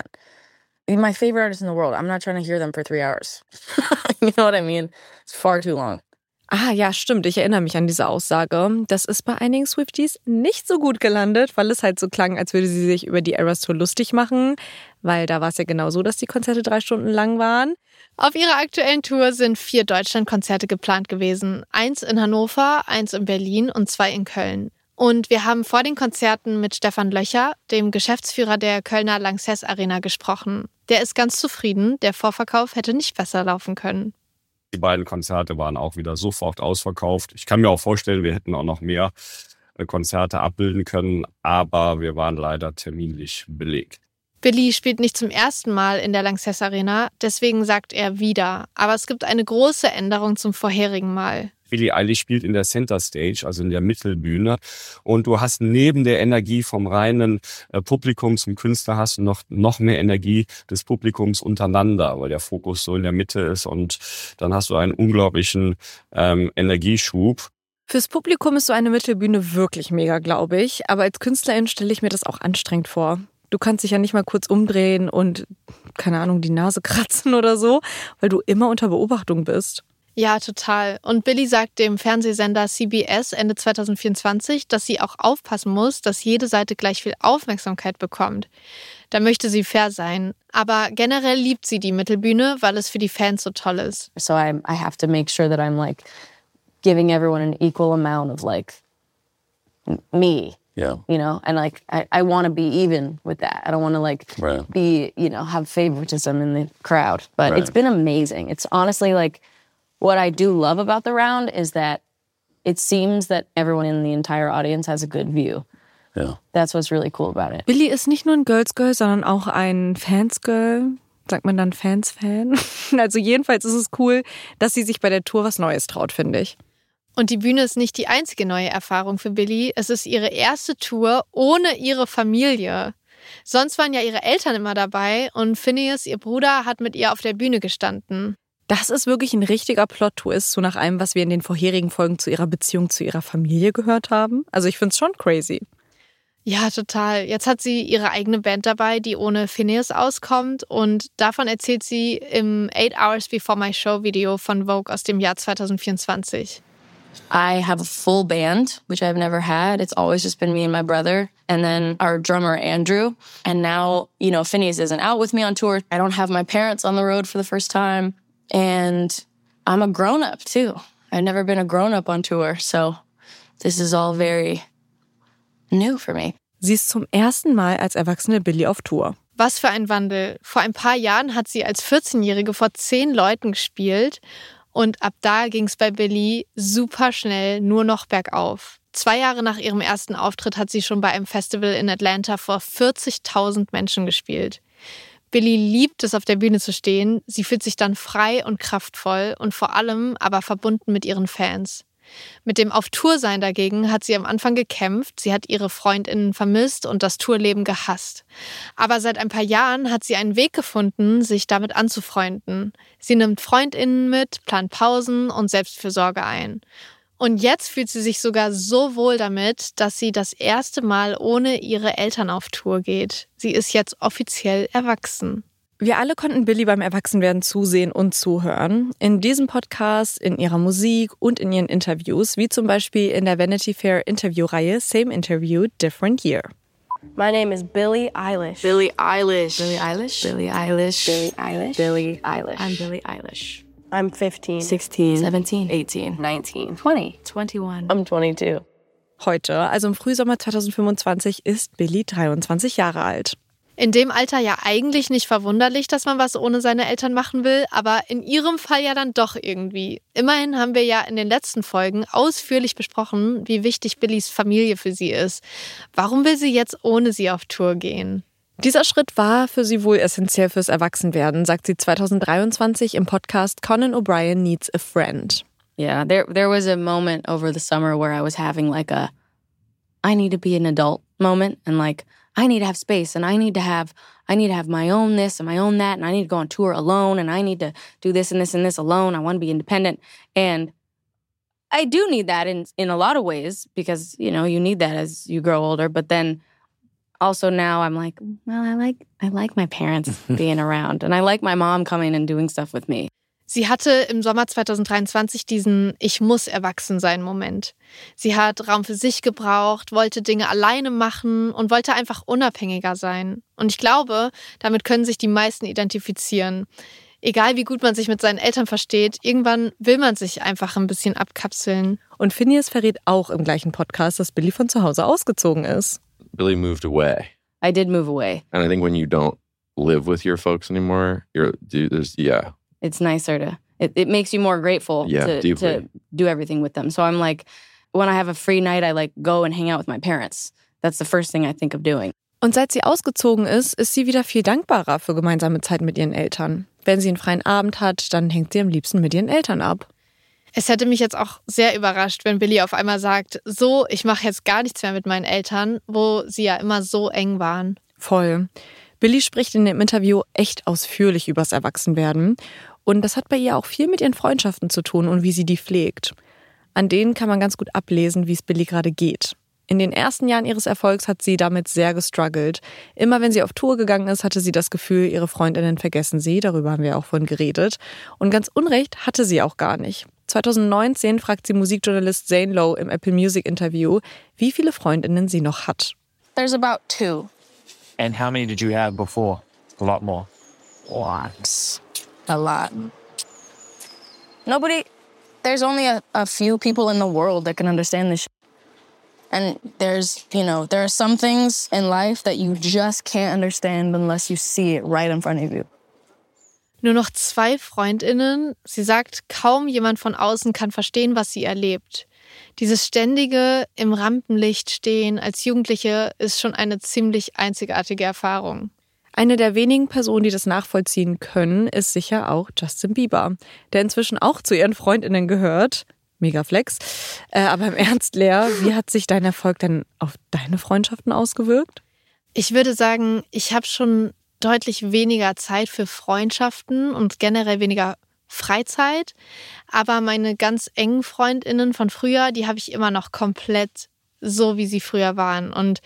My favorite artist in the world. I'm not trying to hear them for 3 hours. You know what I mean? It's far too long. Ah ja, stimmt. Ich erinnere mich an diese Aussage. Das ist bei einigen Swifties nicht so gut gelandet, weil es halt so klang, als würde sie sich über die Eras Tour lustig machen. Weil da war es ja genau so, dass die Konzerte 3 Stunden lang waren. Auf ihrer aktuellen Tour sind 4 Deutschlandkonzerte geplant gewesen. 1 in Hannover, 1 in Berlin und 2 in Köln. Und wir haben vor den Konzerten mit Stefan Löcher, dem Geschäftsführer der Kölner Lanxess Arena, gesprochen. Der ist ganz zufrieden, der Vorverkauf hätte nicht besser laufen können. Die beiden Konzerte waren auch wieder sofort ausverkauft. Ich kann mir auch vorstellen, wir hätten auch noch mehr Konzerte abbilden können. Aber wir waren leider terminlich belegt. Billy spielt nicht zum ersten Mal in der Lanxess Arena, deswegen sagt er wieder. Aber es gibt eine große Änderung zum vorherigen Mal. Billie Eilish spielt in der Center Stage, also in der Mittelbühne. Und du hast neben der Energie vom reinen Publikum zum Künstler hast du noch mehr Energie des Publikums untereinander, weil der Fokus so in der Mitte ist. Und dann hast du einen unglaublichen Energieschub. Fürs Publikum ist so eine Mittelbühne wirklich mega, glaube ich. Aber als Künstlerin stelle ich mir das auch anstrengend vor. Du kannst dich ja nicht mal kurz umdrehen und, keine Ahnung, die Nase kratzen oder so, weil du immer unter Beobachtung bist. Ja, total. Und Billie sagt dem Fernsehsender CBS Ende 2024, dass sie auch aufpassen muss, dass jede Seite gleich viel Aufmerksamkeit bekommt. Da möchte sie fair sein. Aber generell liebt sie die Mittelbühne, weil es für die Fans so toll ist. So I have to make sure that I'm like giving everyone an equal amount of like me. Yeah. You know, and like I want to be even with that. I don't want to like be, you know, have favoritism in the crowd. But it's been amazing. It's honestly like what I do love about the round is that it seems that everyone in the entire audience has a good view. Yeah. That's what's really cool about it. Billie ist nicht nur ein Girls Girl, sondern auch ein Fans Girl. Sagt man dann Fans-Fan? Also jedenfalls ist es cool, dass sie sich bei der Tour was Neues traut, finde ich. Und die Bühne ist nicht die einzige neue Erfahrung für Billie. Es ist ihre erste Tour ohne ihre Familie. Sonst waren ja ihre Eltern immer dabei und Phineas, ihr Bruder, hat mit ihr auf der Bühne gestanden. Das ist wirklich ein richtiger Plot-Twist, so nach allem, was wir in den vorherigen Folgen zu ihrer Beziehung zu ihrer Familie gehört haben. Also ich finde es schon crazy. Ja, total. Jetzt hat sie ihre eigene Band dabei, die ohne Phineas auskommt. Und davon erzählt sie im 8 Hours Before My Show Video von Vogue aus dem Jahr 2024. I have a full band, which I've never had. It's always just been me and my brother. And then our drummer, Andrew. And now, you know, Phineas isn't out with me on tour. I don't have my parents on the road for the first time. And I'm a grown-up, too. I've never been a grown-up on tour. So this is all very new for me. Sie ist zum ersten Mal als erwachsene Billie auf Tour. Was für ein Wandel. Vor ein paar Jahren hat sie als 14-Jährige vor 10 Leuten gespielt. Und ab da ging es bei Billie super schnell nur noch bergauf. 2 Jahre nach ihrem ersten Auftritt hat sie schon bei einem Festival in Atlanta vor 40.000 Menschen gespielt. Billie liebt es, auf der Bühne zu stehen. Sie fühlt sich dann frei und kraftvoll und vor allem aber verbunden mit ihren Fans. Mit dem Auf-Tour-Sein dagegen hat sie am Anfang gekämpft. Sie hat ihre FreundInnen vermisst und das Tourleben gehasst. Aber seit ein paar Jahren hat sie einen Weg gefunden, sich damit anzufreunden. Sie nimmt FreundInnen mit, plant Pausen und Selbstfürsorge ein. Und jetzt fühlt sie sich sogar so wohl damit, dass sie das erste Mal ohne ihre Eltern auf Tour geht. Sie ist jetzt offiziell erwachsen. Wir alle konnten Billie beim Erwachsenwerden zusehen und zuhören. In diesem Podcast, in ihrer Musik und in ihren Interviews, wie zum Beispiel in der Vanity Fair Interviewreihe Same Interview, Different Year. My name is Billie Eilish. Billie Eilish. Billie Eilish. Billie Eilish. Billie Eilish. Billie Eilish. I'm Billie Eilish. I'm 15. 16. 17. 18. 19. 20. 21. I'm 22. Heute, also im Frühsommer 2025, ist Billie 23 Jahre alt. In dem Alter ja eigentlich nicht verwunderlich, dass man was ohne seine Eltern machen will, aber in ihrem Fall ja dann doch irgendwie. Immerhin haben wir ja in den letzten Folgen ausführlich besprochen, wie wichtig Billies Familie für sie ist. Warum will sie jetzt ohne sie auf Tour gehen? Dieser Schritt war für sie wohl essentiell fürs Erwachsenwerden, sagt sie 2023 im Podcast Conan O'Brien Needs a Friend. Yeah, there was a moment over the summer where I was having like a I need to be an adult moment and like I need to have space and I need to have my own this and my own that and I need to go on tour alone and I need to do this and this and this alone. I want to be independent. And I do need that in a lot of ways because, you know, you need that as you grow older. But then also now I'm like, well, I like my parents being around and I like my mom coming and doing stuff with me. Sie hatte im Sommer 2023 diesen Ich-muss-erwachsen-sein-Moment. Sie hat Raum für sich gebraucht, wollte Dinge alleine machen und wollte einfach unabhängiger sein. Und ich glaube, damit können sich die meisten identifizieren. Egal wie gut man sich mit seinen Eltern versteht, irgendwann will man sich einfach ein bisschen abkapseln. Und Phineas verrät auch im gleichen Podcast, dass Billie von zu Hause ausgezogen ist. Billie moved away. I did move away. And I think when you don't live with your folks anymore, it's nicer to, it makes you more grateful to do everything with them. So I'm like, when I have a free night, I like go and hang out with my parents. That's the first thing I think of doing. Und seit sie ausgezogen ist sie wieder viel dankbarer für gemeinsame Zeit mit ihren Eltern. Wenn sie einen freien Abend hat, dann hängt sie am liebsten mit ihren Eltern ab. Es hätte mich jetzt auch sehr überrascht, wenn Billie auf einmal sagt, so, ich mache jetzt gar nichts mehr mit meinen Eltern, wo sie ja immer so eng waren. Voll. Billie spricht in dem Interview echt ausführlich übers Erwachsenwerden. Und das hat bei ihr auch viel mit ihren Freundschaften zu tun und wie sie die pflegt. An denen kann man ganz gut ablesen, wie es Billie gerade geht. In den ersten Jahren ihres Erfolgs hat sie damit sehr gestruggelt. Immer wenn sie auf Tour gegangen ist, hatte sie das Gefühl, ihre Freundinnen vergessen sie. Darüber haben wir auch vorhin geredet. Und ganz Unrecht hatte sie auch gar nicht. 2019 fragt sie Musikjournalist Zane Lowe im Apple Music Interview, wie viele Freundinnen sie noch hat. There's about 2. And how many did you have before? A lot more. Lots. A lot. There's only a few people in the world that can understand this shit. And there are some things in life that you just can't understand unless you see it right in front of you. Nur noch 2 Freundinnen. Sie sagt, kaum jemand von außen kann verstehen, was sie erlebt. Dieses ständige im Rampenlicht stehen als Jugendliche ist schon eine ziemlich einzigartige Erfahrung. Eine der wenigen Personen, die das nachvollziehen können, ist sicher auch Justin Bieber, der inzwischen auch zu ihren Freundinnen gehört. Mega Flex. Aber im Ernst, Lea, wie hat sich dein Erfolg denn auf deine Freundschaften ausgewirkt? Ich würde sagen, ich habe schon deutlich weniger Zeit für Freundschaften und generell weniger Freizeit. Aber meine ganz engen FreundInnen von früher, die habe ich immer noch komplett so, wie sie früher waren. Und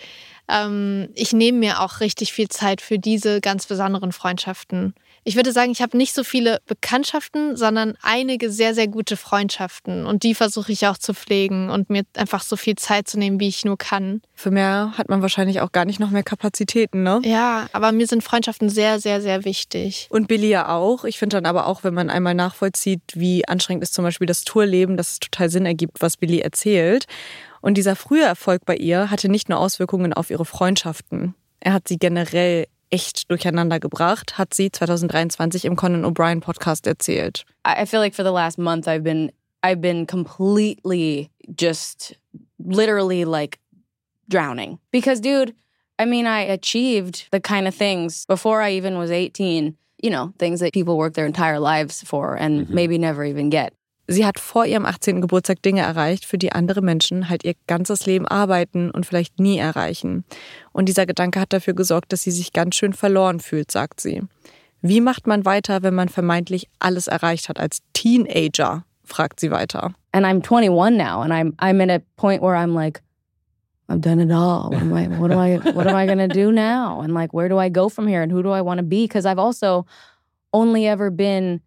ich nehme mir auch richtig viel Zeit für diese ganz besonderen Freundschaften. Ich würde sagen, ich habe nicht so viele Bekanntschaften, sondern einige sehr, sehr gute Freundschaften. Und die versuche ich auch zu pflegen und mir einfach so viel Zeit zu nehmen, wie ich nur kann. Für mehr hat man wahrscheinlich auch gar nicht noch mehr Kapazitäten, ne? Ja, aber mir sind Freundschaften sehr, sehr, sehr wichtig. Und Billie ja auch. Ich finde dann aber auch, wenn man einmal nachvollzieht, wie anstrengend ist zum Beispiel das Tourleben, dass es total Sinn ergibt, was Billie erzählt. Und dieser frühe Erfolg bei ihr hatte nicht nur Auswirkungen auf ihre Freundschaften. Er hat sie generell echt durcheinander gebracht, hat sie 2023 im Conan O'Brien Podcast erzählt. I feel like for the last month I've been completely just literally like drowning. Because dude, I mean I achieved the kind of things before I even was 18, things that people work their entire lives for and maybe never even get. Sie hat vor ihrem 18. Geburtstag Dinge erreicht, für die andere Menschen halt ihr ganzes Leben arbeiten und vielleicht nie erreichen. Und dieser Gedanke hat dafür gesorgt, dass sie sich ganz schön verloren fühlt, sagt sie. Wie macht man weiter, wenn man vermeintlich alles erreicht hat als Teenager, fragt sie weiter. And I'm 21 now and I'm at a point where I'm like, I've done it all. What am I going to do now? And like, where do I go from here? And who do I want to be? Because I've also only ever been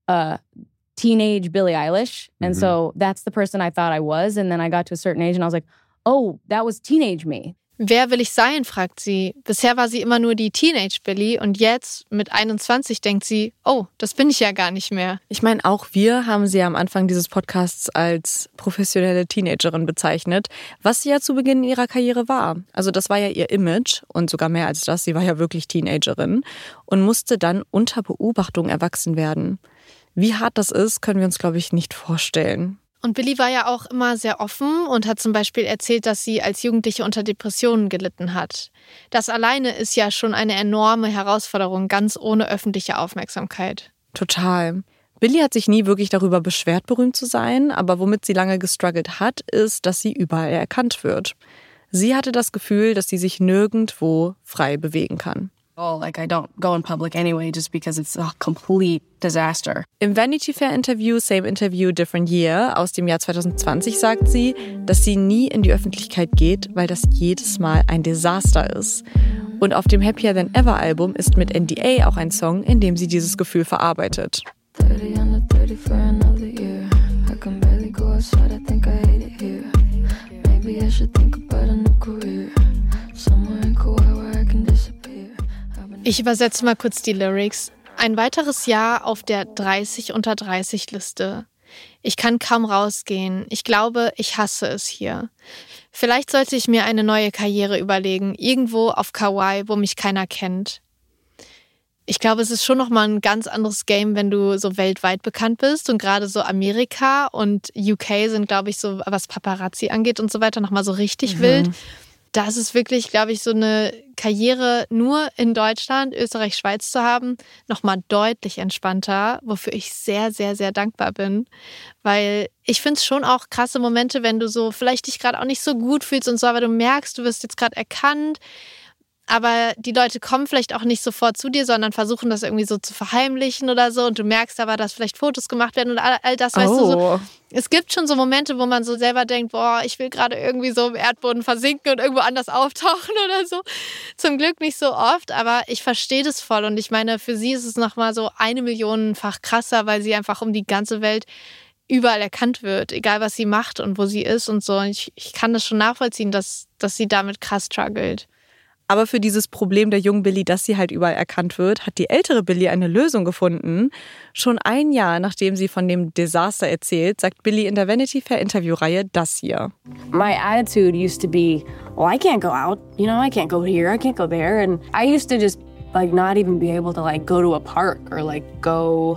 teenage Billie Eilish. And so that's the person I thought I was. And then I got to a certain age and I was like, oh, that was teenage me. Wer will ich sein, fragt sie. Bisher war sie immer nur die Teenage-Billie und jetzt mit 21 denkt sie, oh, das bin ich ja gar nicht mehr. Ich meine, auch wir haben sie am Anfang dieses Podcasts als professionelle Teenagerin bezeichnet, was sie ja zu Beginn ihrer Karriere war. Also das war ja ihr Image und sogar mehr als das, sie war ja wirklich Teenagerin und musste dann unter Beobachtung erwachsen werden. Wie hart das ist, können wir uns, glaube ich, nicht vorstellen. Und Billie war ja auch immer sehr offen und hat zum Beispiel erzählt, dass sie als Jugendliche unter Depressionen gelitten hat. Das alleine ist ja schon eine enorme Herausforderung, ganz ohne öffentliche Aufmerksamkeit. Total. Billie hat sich nie wirklich darüber beschwert, berühmt zu sein, aber womit sie lange gestruggelt hat, ist, dass sie überall erkannt wird. Sie hatte das Gefühl, dass sie sich nirgendwo frei bewegen kann. Oh, like I don't go in public anyway just because it's a complete disaster. Im Vanity Fair Interview Same Interview Different Year aus dem Jahr 2020 sagt sie, dass sie nie in die Öffentlichkeit geht, weil das jedes Mal ein Desaster ist. Und auf dem Happier Than Ever Album ist mit NDA auch ein Song, in dem sie dieses Gefühl verarbeitet. 30 under 30 for another year. I can barely go outside, I think I hate it here. Maybe I should think about a new career. Somewhere in Kauai where I can disappear. Ich übersetze mal kurz die Lyrics. Ein weiteres Jahr auf der 30 unter 30 Liste. Ich kann kaum rausgehen. Ich glaube, ich hasse es hier. Vielleicht sollte ich mir eine neue Karriere überlegen, irgendwo auf Kauai, wo mich keiner kennt. Ich glaube, es ist schon nochmal ein ganz anderes Game, wenn du so weltweit bekannt bist. Und gerade so Amerika und UK sind, glaube ich, so, was Paparazzi angeht und so weiter, nochmal so richtig wild. Da ist es wirklich, glaube ich, so eine Karriere nur in Deutschland, Österreich, Schweiz zu haben, nochmal deutlich entspannter, wofür ich sehr, sehr, sehr dankbar bin. Weil ich finde es schon auch krasse Momente, wenn du so vielleicht dich gerade auch nicht so gut fühlst und so, aber du merkst, du wirst jetzt gerade erkannt. Aber die Leute kommen vielleicht auch nicht sofort zu dir, sondern versuchen das irgendwie so zu verheimlichen oder so. Und du merkst aber, dass vielleicht Fotos gemacht werden und all das, weißt du, so. Es gibt schon so Momente, wo man so selber denkt, boah, ich will gerade irgendwie so im Erdboden versinken und irgendwo anders auftauchen oder so. Zum Glück nicht so oft, aber ich verstehe das voll. Und ich meine, für sie ist es nochmal so 1 Millionenfach krasser, weil sie einfach um die ganze Welt überall erkannt wird, egal was sie macht und wo sie ist und so. Und ich kann das schon nachvollziehen, dass sie damit krass struggelt. Aber für dieses Problem der jungen Billie, dass sie halt überall erkannt wird, hat die ältere Billie eine Lösung gefunden. Schon 1 Jahr, nachdem sie von dem Desaster erzählt, sagt Billie in der Vanity Fair Interviewreihe das hier. My attitude used to be, well, I can't go out. You know, I can't go here, I can't go there. And I used to just like not even be able to like go to a park or like go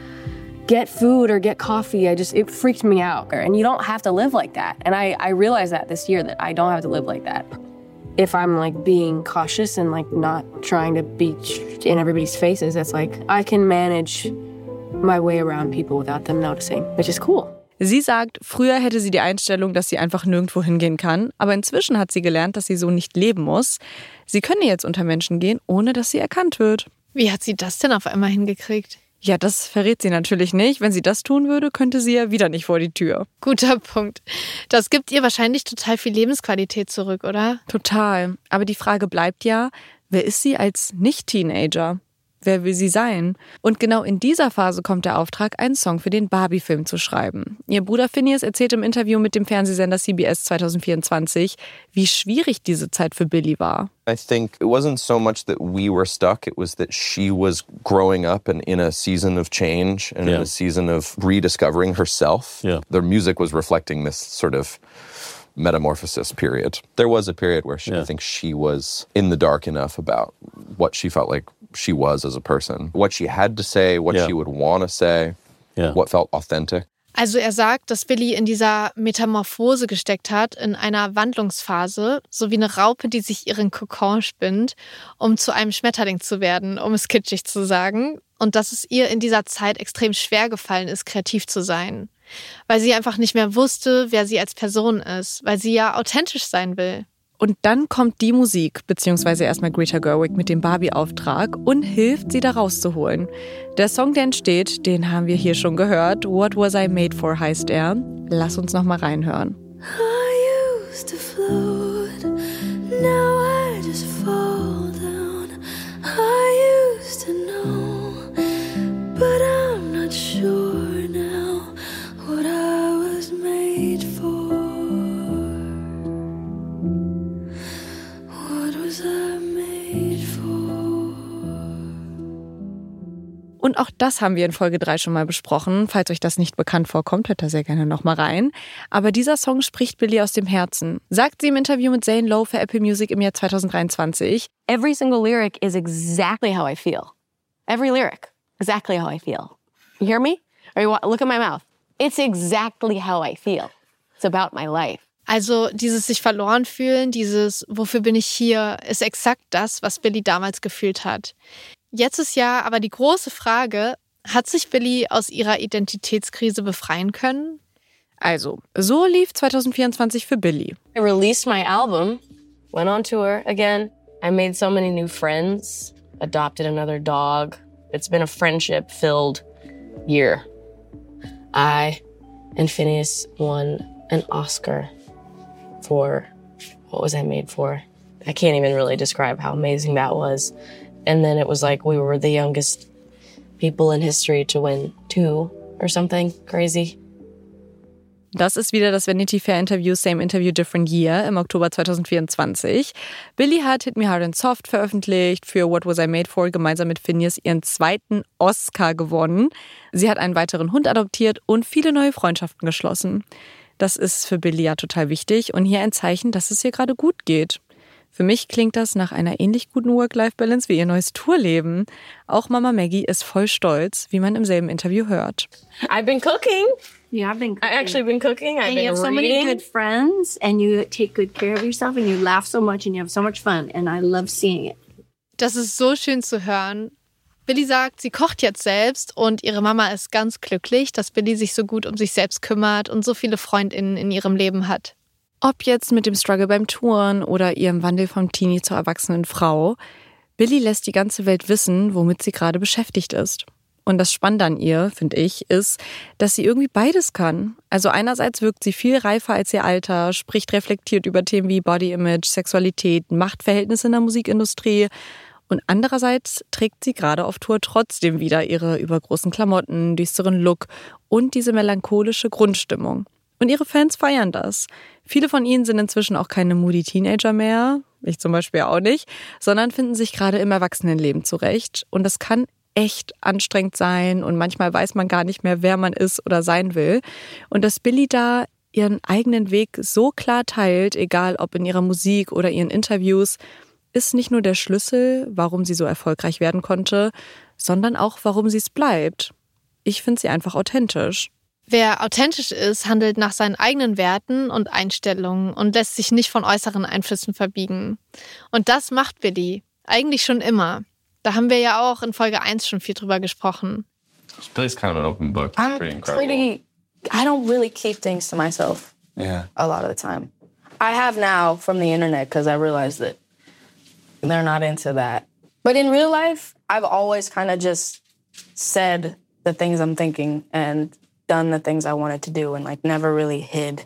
get food or get coffee. It freaked me out. And you don't have to live like that. And I realized that this year, that I don't have to live like that. If I'm like being cautious and like not trying to be in everybody's faces, it's like I can manage my way around people without them noticing, which is cool. Sie sagt, früher hätte sie die Einstellung, dass sie einfach nirgendwo hingehen kann, aber inzwischen hat sie gelernt, dass sie so nicht leben muss. Sie könne jetzt unter Menschen gehen, ohne dass sie erkannt wird. Wie hat sie das denn auf einmal hingekriegt? Ja, das verrät sie natürlich nicht. Wenn sie das tun würde, könnte sie ja wieder nicht vor die Tür. Guter Punkt. Das gibt ihr wahrscheinlich total viel Lebensqualität zurück, oder? Total. Aber die Frage bleibt ja, wer ist sie als Nicht-Teenager? Wer will sie sein? Und genau in dieser Phase kommt der Auftrag, einen Song für den Barbie-Film zu schreiben. Ihr Bruder Phineas erzählt im Interview mit dem Fernsehsender CBS 2024, wie schwierig diese Zeit für Billie war. I think it wasn't so much that we were stuck, it was that she was growing up and in a season of change and in a season of rediscovering herself. The music was reflecting this sort of metamorphosis period. There was a period where I think she was in the dark enough about what she felt like she was as a person, what she had to say, what she would want to say, what felt authentic. Also er sagt, dass Billie in dieser Metamorphose gesteckt hat, in einer Wandlungsphase, so wie eine Raupe, die sich ihren Kokon spinnt, um zu einem Schmetterling zu werden, um es kitschig zu sagen. Und dass es ihr in dieser Zeit extrem schwer gefallen ist, kreativ zu sein. Weil sie einfach nicht mehr wusste, wer sie als Person ist, weil sie ja authentisch sein will. Und dann kommt die Musik, beziehungsweise erstmal Greta Gerwig mit dem Barbie-Auftrag und hilft, sie da rauszuholen. Der Song, der entsteht, den haben wir hier schon gehört. What Was I Made For heißt er. Lass uns noch mal reinhören. I used to float, now I just fall down. I used to know, but I'm not sure now what I was made for. Und auch das haben wir in Folge 3 schon mal besprochen. Falls euch das nicht bekannt vorkommt, hört da sehr gerne noch mal rein. Aber dieser Song spricht Billie aus dem Herzen. Sagt sie im Interview mit Zane Lowe für Apple Music im Jahr 2023. Every single lyric is exactly how I feel. Every lyric, exactly how I feel. You hear me? Or look at my mouth. It's exactly how I feel. It's about my life. Also dieses sich verloren fühlen, dieses wofür bin ich hier, ist exakt das, was Billie damals gefühlt hat. Jetzt ist ja aber die große Frage, hat sich Billie aus ihrer Identitätskrise befreien können? Also, so lief 2024 für Billie. I released my album, went on tour again. I made so many new friends, adopted another dog. It's been a friendship-filled year. I and Phineas won an Oscar for What Was I Made For? I can't even really describe how amazing that was. And then it was like we were the youngest people in history to win 2 or something crazy. Das ist wieder das Vanity Fair Interview Same Interview Different Year im Oktober 2024. Billie hat Hit Me Hard and Soft veröffentlicht, für What Was I Made For gemeinsam mit Phineas ihren 2. Oscar gewonnen. Sie hat einen weiteren Hund adoptiert und viele neue Freundschaften geschlossen. Das ist für Billie ja total wichtig und hier ein Zeichen, dass es ihr gerade gut geht. Für mich klingt das nach einer ähnlich guten Work-Life-Balance wie ihr neues Tourleben. Auch Mama Maggie ist voll stolz, wie man im selben Interview hört. I've been cooking. Yeah, I've been cooking. I actually been cooking. I've and been you have so many reading. good friends, and you take good care of yourself, and you laugh so much, and you have so much fun, and I love seeing it. Das ist so schön zu hören. Billie sagt, sie kocht jetzt selbst und ihre Mama ist ganz glücklich, dass Billie sich so gut um sich selbst kümmert und so viele FreundInnen in ihrem Leben hat. Ob jetzt mit dem Struggle beim Touren oder ihrem Wandel vom Teenie zur erwachsenen Frau, Billie lässt die ganze Welt wissen, womit sie gerade beschäftigt ist. Und das Spannende an ihr, finde ich, ist, dass sie irgendwie beides kann. Also einerseits wirkt sie viel reifer als ihr Alter, spricht reflektiert über Themen wie Body Image, Sexualität, Machtverhältnisse in der Musikindustrie. Und andererseits trägt sie gerade auf Tour trotzdem wieder ihre übergroßen Klamotten, düsteren Look und diese melancholische Grundstimmung. Und ihre Fans feiern das. Viele von ihnen sind inzwischen auch keine moody Teenager mehr, ich zum Beispiel auch nicht, sondern finden sich gerade im Erwachsenenleben zurecht. Und das kann echt anstrengend sein und manchmal weiß man gar nicht mehr, wer man ist oder sein will. Und dass Billie da ihren eigenen Weg so klar teilt, egal ob in ihrer Musik oder ihren Interviews, ist nicht nur der Schlüssel, warum sie so erfolgreich werden konnte, sondern auch, warum sie es bleibt. Ich finde sie einfach authentisch. Wer authentisch ist, handelt nach seinen eigenen Werten und Einstellungen und lässt sich nicht von äußeren Einflüssen verbiegen. Und das macht Billie. Eigentlich schon immer. Da haben wir ja auch in Folge 1 schon viel drüber gesprochen. Billie's kind of an open book. It's pretty incredible. I don't really keep things to myself. Yeah. A lot of the time. I have now from the internet because I realized that they're not into that. But in real life, I've always kind of just said the things I'm thinking and done the things I wanted to do and like never really hid.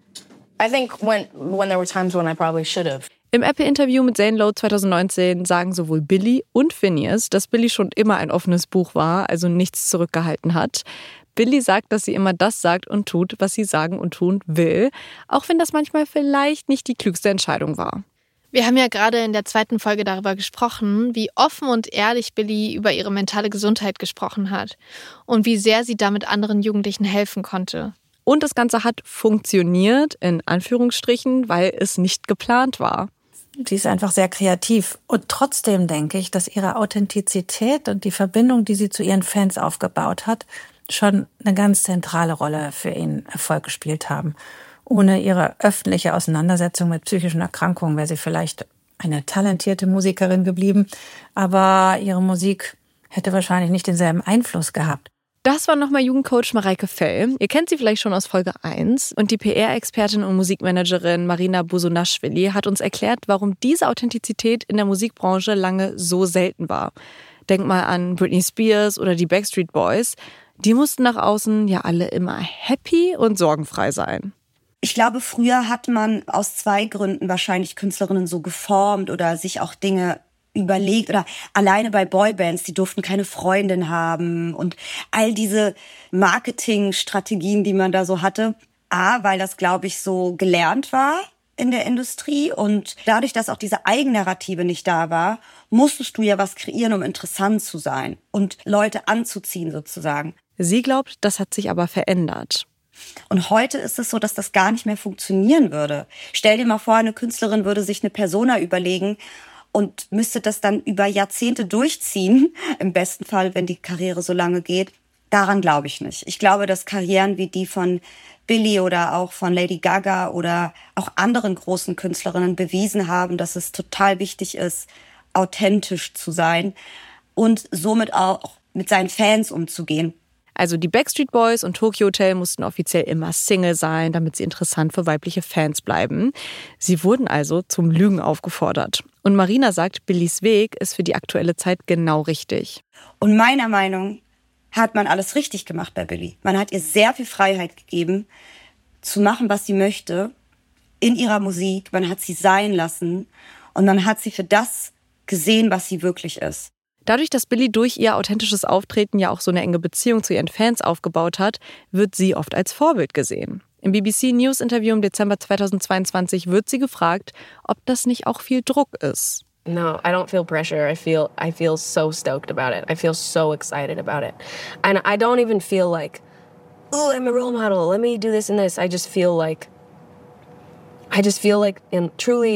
I think when there were times when I probably should have. Im Apple-Interview mit Zane Lowe 2019 sagen sowohl Billie und Finneas, dass Billie schon immer ein offenes Buch war, also nichts zurückgehalten hat. Billie sagt, dass sie immer das sagt und tut, was sie sagen und tun will, auch wenn das manchmal vielleicht nicht die klügste Entscheidung war. Wir haben ja gerade in der 2. Folge darüber gesprochen, wie offen und ehrlich Billie über ihre mentale Gesundheit gesprochen hat und wie sehr sie damit anderen Jugendlichen helfen konnte. Und das Ganze hat funktioniert, in Anführungsstrichen, weil es nicht geplant war. Sie ist einfach sehr kreativ. Und trotzdem denke ich, dass ihre Authentizität und die Verbindung, die sie zu ihren Fans aufgebaut hat, schon eine ganz zentrale Rolle für ihren Erfolg gespielt haben. Ohne ihre öffentliche Auseinandersetzung mit psychischen Erkrankungen wäre sie vielleicht eine talentierte Musikerin geblieben, aber ihre Musik hätte wahrscheinlich nicht denselben Einfluss gehabt. Das war nochmal Jugendcoach Mareike Fell. Ihr kennt sie vielleicht schon aus Folge 1. Und die PR-Expertin und Musikmanagerin Marina Busunashvili hat uns erklärt, warum diese Authentizität in der Musikbranche lange so selten war. Denk mal an Britney Spears oder die Backstreet Boys. Die mussten nach außen ja alle immer happy und sorgenfrei sein. Ich glaube, früher hat man aus 2 Gründen wahrscheinlich Künstlerinnen so geformt oder sich auch Dinge überlegt oder alleine bei Boybands, die durften keine Freundin haben und all diese Marketingstrategien, die man da so hatte. Weil das, glaube ich, so gelernt war in der Industrie und dadurch, dass auch diese Eigennarrative nicht da war, musstest du ja was kreieren, um interessant zu sein und Leute anzuziehen sozusagen. Sie glaubt, das hat sich aber verändert. Und heute ist es so, dass das gar nicht mehr funktionieren würde. Stell dir mal vor, eine Künstlerin würde sich eine Persona überlegen und müsste das dann über Jahrzehnte durchziehen, im besten Fall, wenn die Karriere so lange geht. Daran glaube ich nicht. Ich glaube, dass Karrieren wie die von Billie oder auch von Lady Gaga oder auch anderen großen Künstlerinnen bewiesen haben, dass es total wichtig ist, authentisch zu sein und somit auch mit seinen Fans umzugehen. Also die Backstreet Boys und Tokyo Hotel mussten offiziell immer Single sein, damit sie interessant für weibliche Fans bleiben. Sie wurden also zum Lügen aufgefordert. Und Marina sagt, Billies Weg ist für die aktuelle Zeit genau richtig. Und meiner Meinung nach hat man alles richtig gemacht bei Billie. Man hat ihr sehr viel Freiheit gegeben, zu machen, was sie möchte, in ihrer Musik. Man hat sie sein lassen und man hat sie für das gesehen, was sie wirklich ist. Dadurch, dass Billie durch ihr authentisches Auftreten ja auch so eine enge Beziehung zu ihren Fans aufgebaut hat, wird sie oft als Vorbild gesehen. Im BBC News Interview im Dezember 2022 wird sie gefragt, ob das nicht auch viel Druck ist. No, I don't feel pressure. I feel so stoked about it. I feel so excited about it. And I don't even feel like, oh, I'm a role model. Let me do this and this. I just feel like truly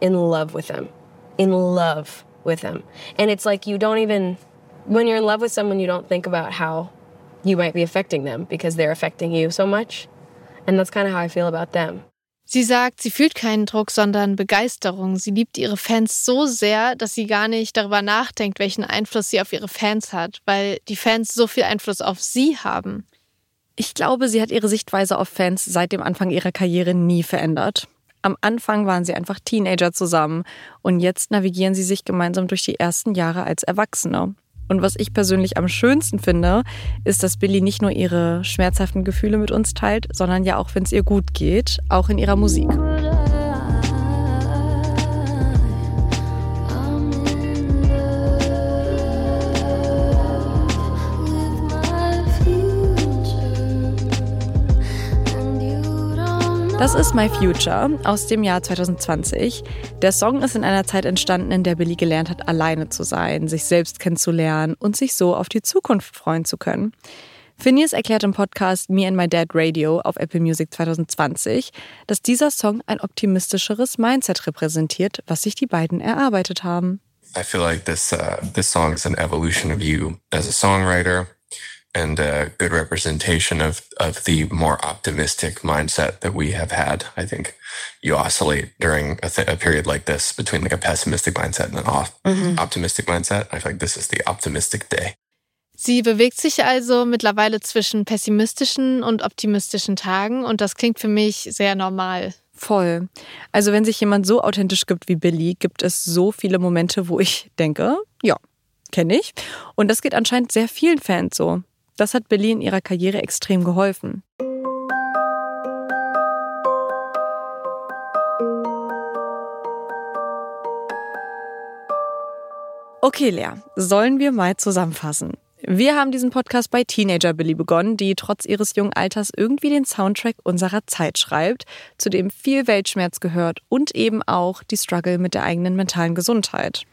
in love with them. In love with them. And it's like you don't even, when you're in love with someone, you don't think about how you might be affecting them because they're affecting you so much. And that's kind of how I feel about them. Sie sagt, sie fühlt keinen Druck, sondern Begeisterung. Sie liebt ihre Fans so sehr, dass sie gar nicht darüber nachdenkt, welchen Einfluss sie auf ihre Fans hat, weil die Fans so viel Einfluss auf sie haben. Ich glaube, sie hat ihre Sichtweise auf Fans seit dem Anfang ihrer Karriere nie verändert. Am Anfang waren sie einfach Teenager zusammen und jetzt navigieren sie sich gemeinsam durch die ersten Jahre als Erwachsene. Und was ich persönlich am schönsten finde, ist, dass Billie nicht nur ihre schmerzhaften Gefühle mit uns teilt, sondern ja auch, wenn es ihr gut geht, auch in ihrer Musik. Das ist My Future aus dem Jahr 2020. Der Song ist in einer Zeit entstanden, in der Billie gelernt hat, alleine zu sein, sich selbst kennenzulernen und sich so auf die Zukunft freuen zu können. Finneas erklärt im Podcast Me and My Dad Radio auf Apple Music 2020, dass dieser Song ein optimistischeres Mindset repräsentiert, was sich die beiden erarbeitet haben. I feel like this song is an evolution of you as a songwriter. And a good representation of the more optimistic mindset that we have had. I think you oscillate during a period like this between like a pessimistic mindset and an optimistic mindset. I feel like this is the optimistic day. Sie bewegt sich also mittlerweile zwischen pessimistischen und optimistischen Tagen und das klingt für mich sehr normal. Voll. Also wenn sich jemand so authentisch gibt wie Billie, gibt es so viele Momente, wo ich denke, ja, kenne ich. Und das geht anscheinend sehr vielen Fans so. Das hat Billie in ihrer Karriere extrem geholfen. Okay, Lea, sollen wir mal zusammenfassen? Wir haben diesen Podcast bei Teenager Billie begonnen, die trotz ihres jungen Alters irgendwie den Soundtrack unserer Zeit schreibt, zu dem viel Weltschmerz gehört und eben auch die Struggle mit der eigenen mentalen Gesundheit.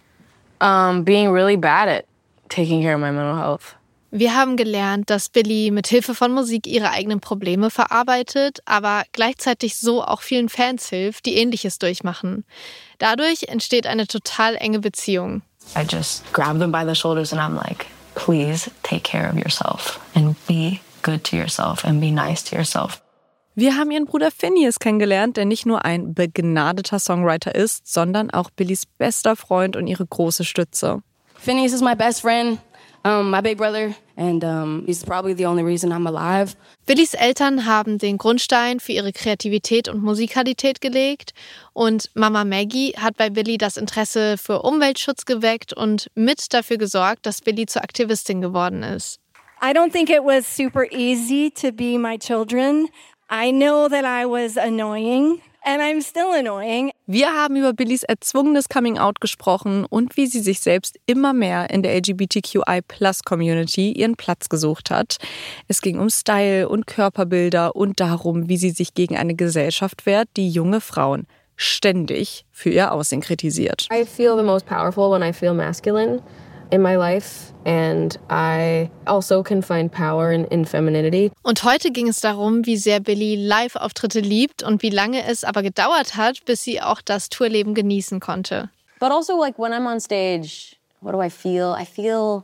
Being really bad at taking care of my mental health. Wir haben gelernt, dass Billie mit Hilfe von Musik ihre eigenen Probleme verarbeitet, aber gleichzeitig so auch vielen Fans hilft, die Ähnliches durchmachen. Dadurch entsteht eine total enge Beziehung. I just grab them by the shoulders and I'm like, please take care of yourself and be good to yourself and be nice to yourself. Wir haben ihren Bruder Finneas kennengelernt, der nicht nur ein begnadeter Songwriter ist, sondern auch Billies bester Freund und ihre große Stütze. Finneas is my best friend. My big brother, and he's probably the only reason I'm alive. Billies Eltern haben den Grundstein für ihre Kreativität und Musikalität gelegt und Mama Maggie hat bei Billie das Interesse für Umweltschutz geweckt und mit dafür gesorgt, dass Billie zur Aktivistin geworden ist. I don't think it was super easy to be my children. I know that I was annoying. And I'm still annoying. Wir haben über Billies erzwungenes Coming-out gesprochen und wie sie sich selbst immer mehr in der LGBTQI+-Community ihren Platz gesucht hat. Es ging um Style und Körperbilder und darum, wie sie sich gegen eine Gesellschaft wehrt, die junge Frauen ständig für ihr Aussehen kritisiert. I feel the most powerful when I feel masculine in my life and I also can find power in femininity. Und heute ging es darum, wie sehr Billie Live-Auftritte liebt und wie lange es aber gedauert hat, bis sie auch das Tourleben genießen konnte. But also like when I'm on stage, what do I feel? I feel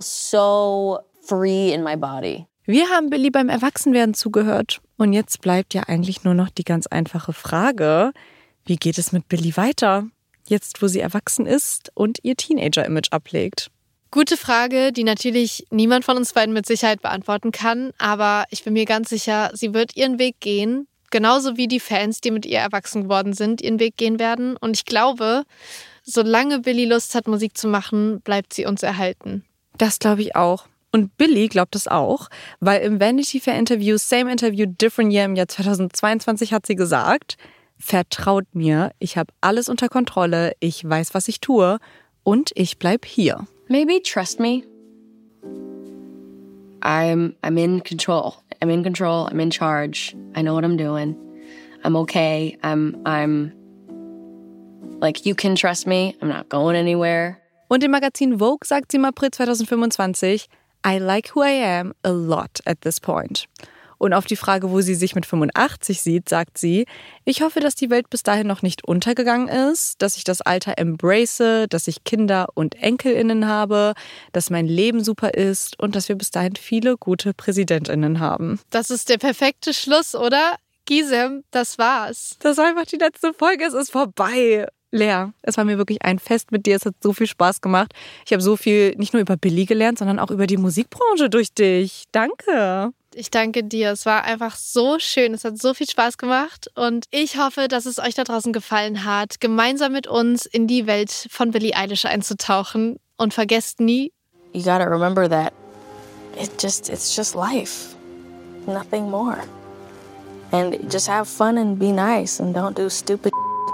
so free in my body. Wir haben Billie beim Erwachsenwerden zugehört und jetzt bleibt ja eigentlich nur noch die ganz einfache Frage, wie geht es mit Billie weiter, jetzt wo sie erwachsen ist und ihr Teenager-Image ablegt? Gute Frage, die natürlich niemand von uns beiden mit Sicherheit beantworten kann, aber ich bin mir ganz sicher, sie wird ihren Weg gehen, genauso wie die Fans, die mit ihr erwachsen geworden sind, ihren Weg gehen werden. Und ich glaube, solange Billie Lust hat, Musik zu machen, bleibt sie uns erhalten. Das glaube ich auch. Und Billie glaubt es auch, weil im Vanity Fair Interview, Same Interview, Different Year im Jahr 2022 hat sie gesagt, vertraut mir, ich habe alles unter Kontrolle, ich weiß, was ich tue und ich bleib hier. Maybe trust me. I'm in control. I'm in control. I'm in charge. I know what I'm doing. I'm okay. I'm like, you can trust me. I'm not going anywhere. Und im Magazin Vogue sagt sie im April 2025, I like who I am a lot at this point. Und auf die Frage, wo sie sich mit 85 sieht, sagt sie, ich hoffe, dass die Welt bis dahin noch nicht untergegangen ist, dass ich das Alter embrace, dass ich Kinder und EnkelInnen habe, dass mein Leben super ist und dass wir bis dahin viele gute PräsidentInnen haben. Das ist der perfekte Schluss, oder? Gisem, das war's. Das war einfach die letzte Folge, es ist vorbei. Lea, es war mir wirklich ein Fest mit dir, es hat so viel Spaß gemacht. Ich habe so viel nicht nur über Billie gelernt, sondern auch über die Musikbranche durch dich. Danke. Ich danke dir. Es war einfach so schön. Es hat so viel Spaß gemacht. Und ich hoffe, dass es euch da draußen gefallen hat, gemeinsam mit uns in die Welt von Billie Eilish einzutauchen. Und vergesst nie, You gotta remember that it's just life. Nothing more. And just have fun and be nice and don't do stupid.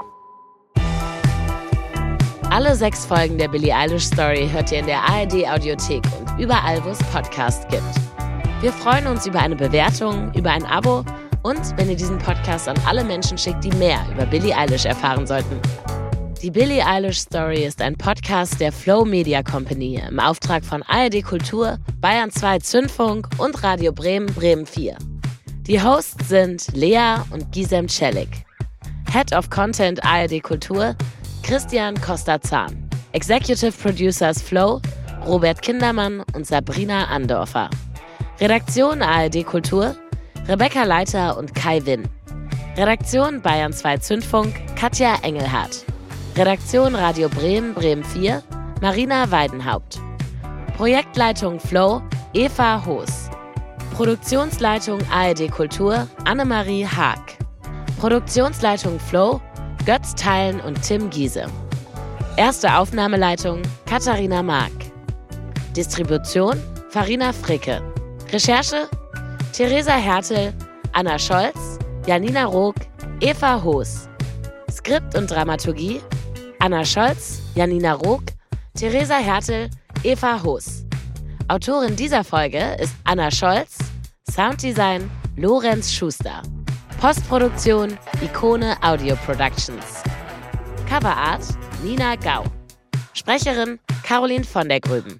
Alle 6 Folgen der Billie Eilish Story hört ihr in der ARD Audiothek und überall, wo es Podcasts gibt. Wir freuen uns über eine Bewertung, über ein Abo und wenn ihr diesen Podcast an alle Menschen schickt, die mehr über Billie Eilish erfahren sollten. Die Billie Eilish Story ist ein Podcast der Flow Media Company im Auftrag von ARD Kultur, Bayern 2 Zündfunk und Radio Bremen, Bremen 4. Die Hosts sind Lea und Gisem Celik. Head of Content ARD Kultur, Christian Costa-Zahn. Executive Producers Flow, Robert Kindermann und Sabrina Andorfer. Redaktion ARD Kultur, Rebecca Leiter und Kai Winn. Redaktion Bayern 2 Zündfunk, Katja Engelhardt. Redaktion Radio Bremen, Bremen 4, Marina Weidenhaupt. Projektleitung Flow, Eva Hoos. Produktionsleitung ARD Kultur, Annemarie Haag. Produktionsleitung Flow, Götz Theilen und Tim Giese. Erste Aufnahmeleitung Katharina Mark. Distribution Farina Fricke. Recherche Theresa Hertel, Anna Scholz, Janina Rook, Eva Hoos. Skript und Dramaturgie Anna Scholz, Janina Rook, Theresa Hertel, Eva Hoos. Autorin dieser Folge ist Anna Scholz, Sounddesign Lorenz Schuster. Postproduktion Ikone Audio Productions. Coverart Nina Gau. Sprecherin Caroline von der Grüben.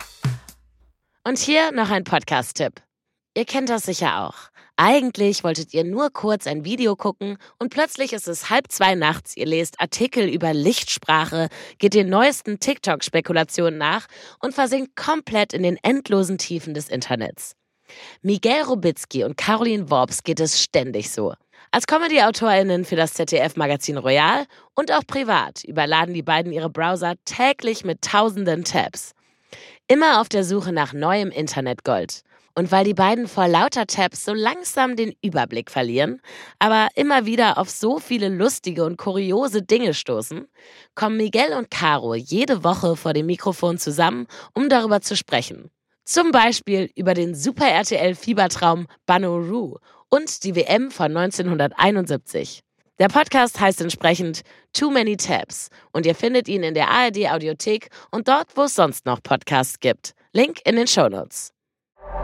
Und hier noch ein Podcast-Tipp. Ihr kennt das sicher auch. Eigentlich wolltet ihr nur kurz ein Video gucken und plötzlich ist es 1:30 nachts, ihr lest Artikel über Lichtsprache, geht den neuesten TikTok-Spekulationen nach und versinkt komplett in den endlosen Tiefen des Internets. Miguel Robitzky und Caroline Worps geht es ständig so. Als Comedy-AutorInnen für das ZDF-Magazin Royal und auch privat überladen die beiden ihre Browser täglich mit tausenden Tabs. Immer auf der Suche nach neuem Internetgold. Und weil die beiden vor lauter Tabs so langsam den Überblick verlieren, aber immer wieder auf so viele lustige und kuriose Dinge stoßen, kommen Miguel und Caro jede Woche vor dem Mikrofon zusammen, um darüber zu sprechen. Zum Beispiel über den Super-RTL-Fiebertraum Banneroo und die WM von 1971. Der Podcast heißt entsprechend Too Many Tabs und ihr findet ihn in der ARD Audiothek und dort, wo es sonst noch Podcasts gibt. Link in den Shownotes.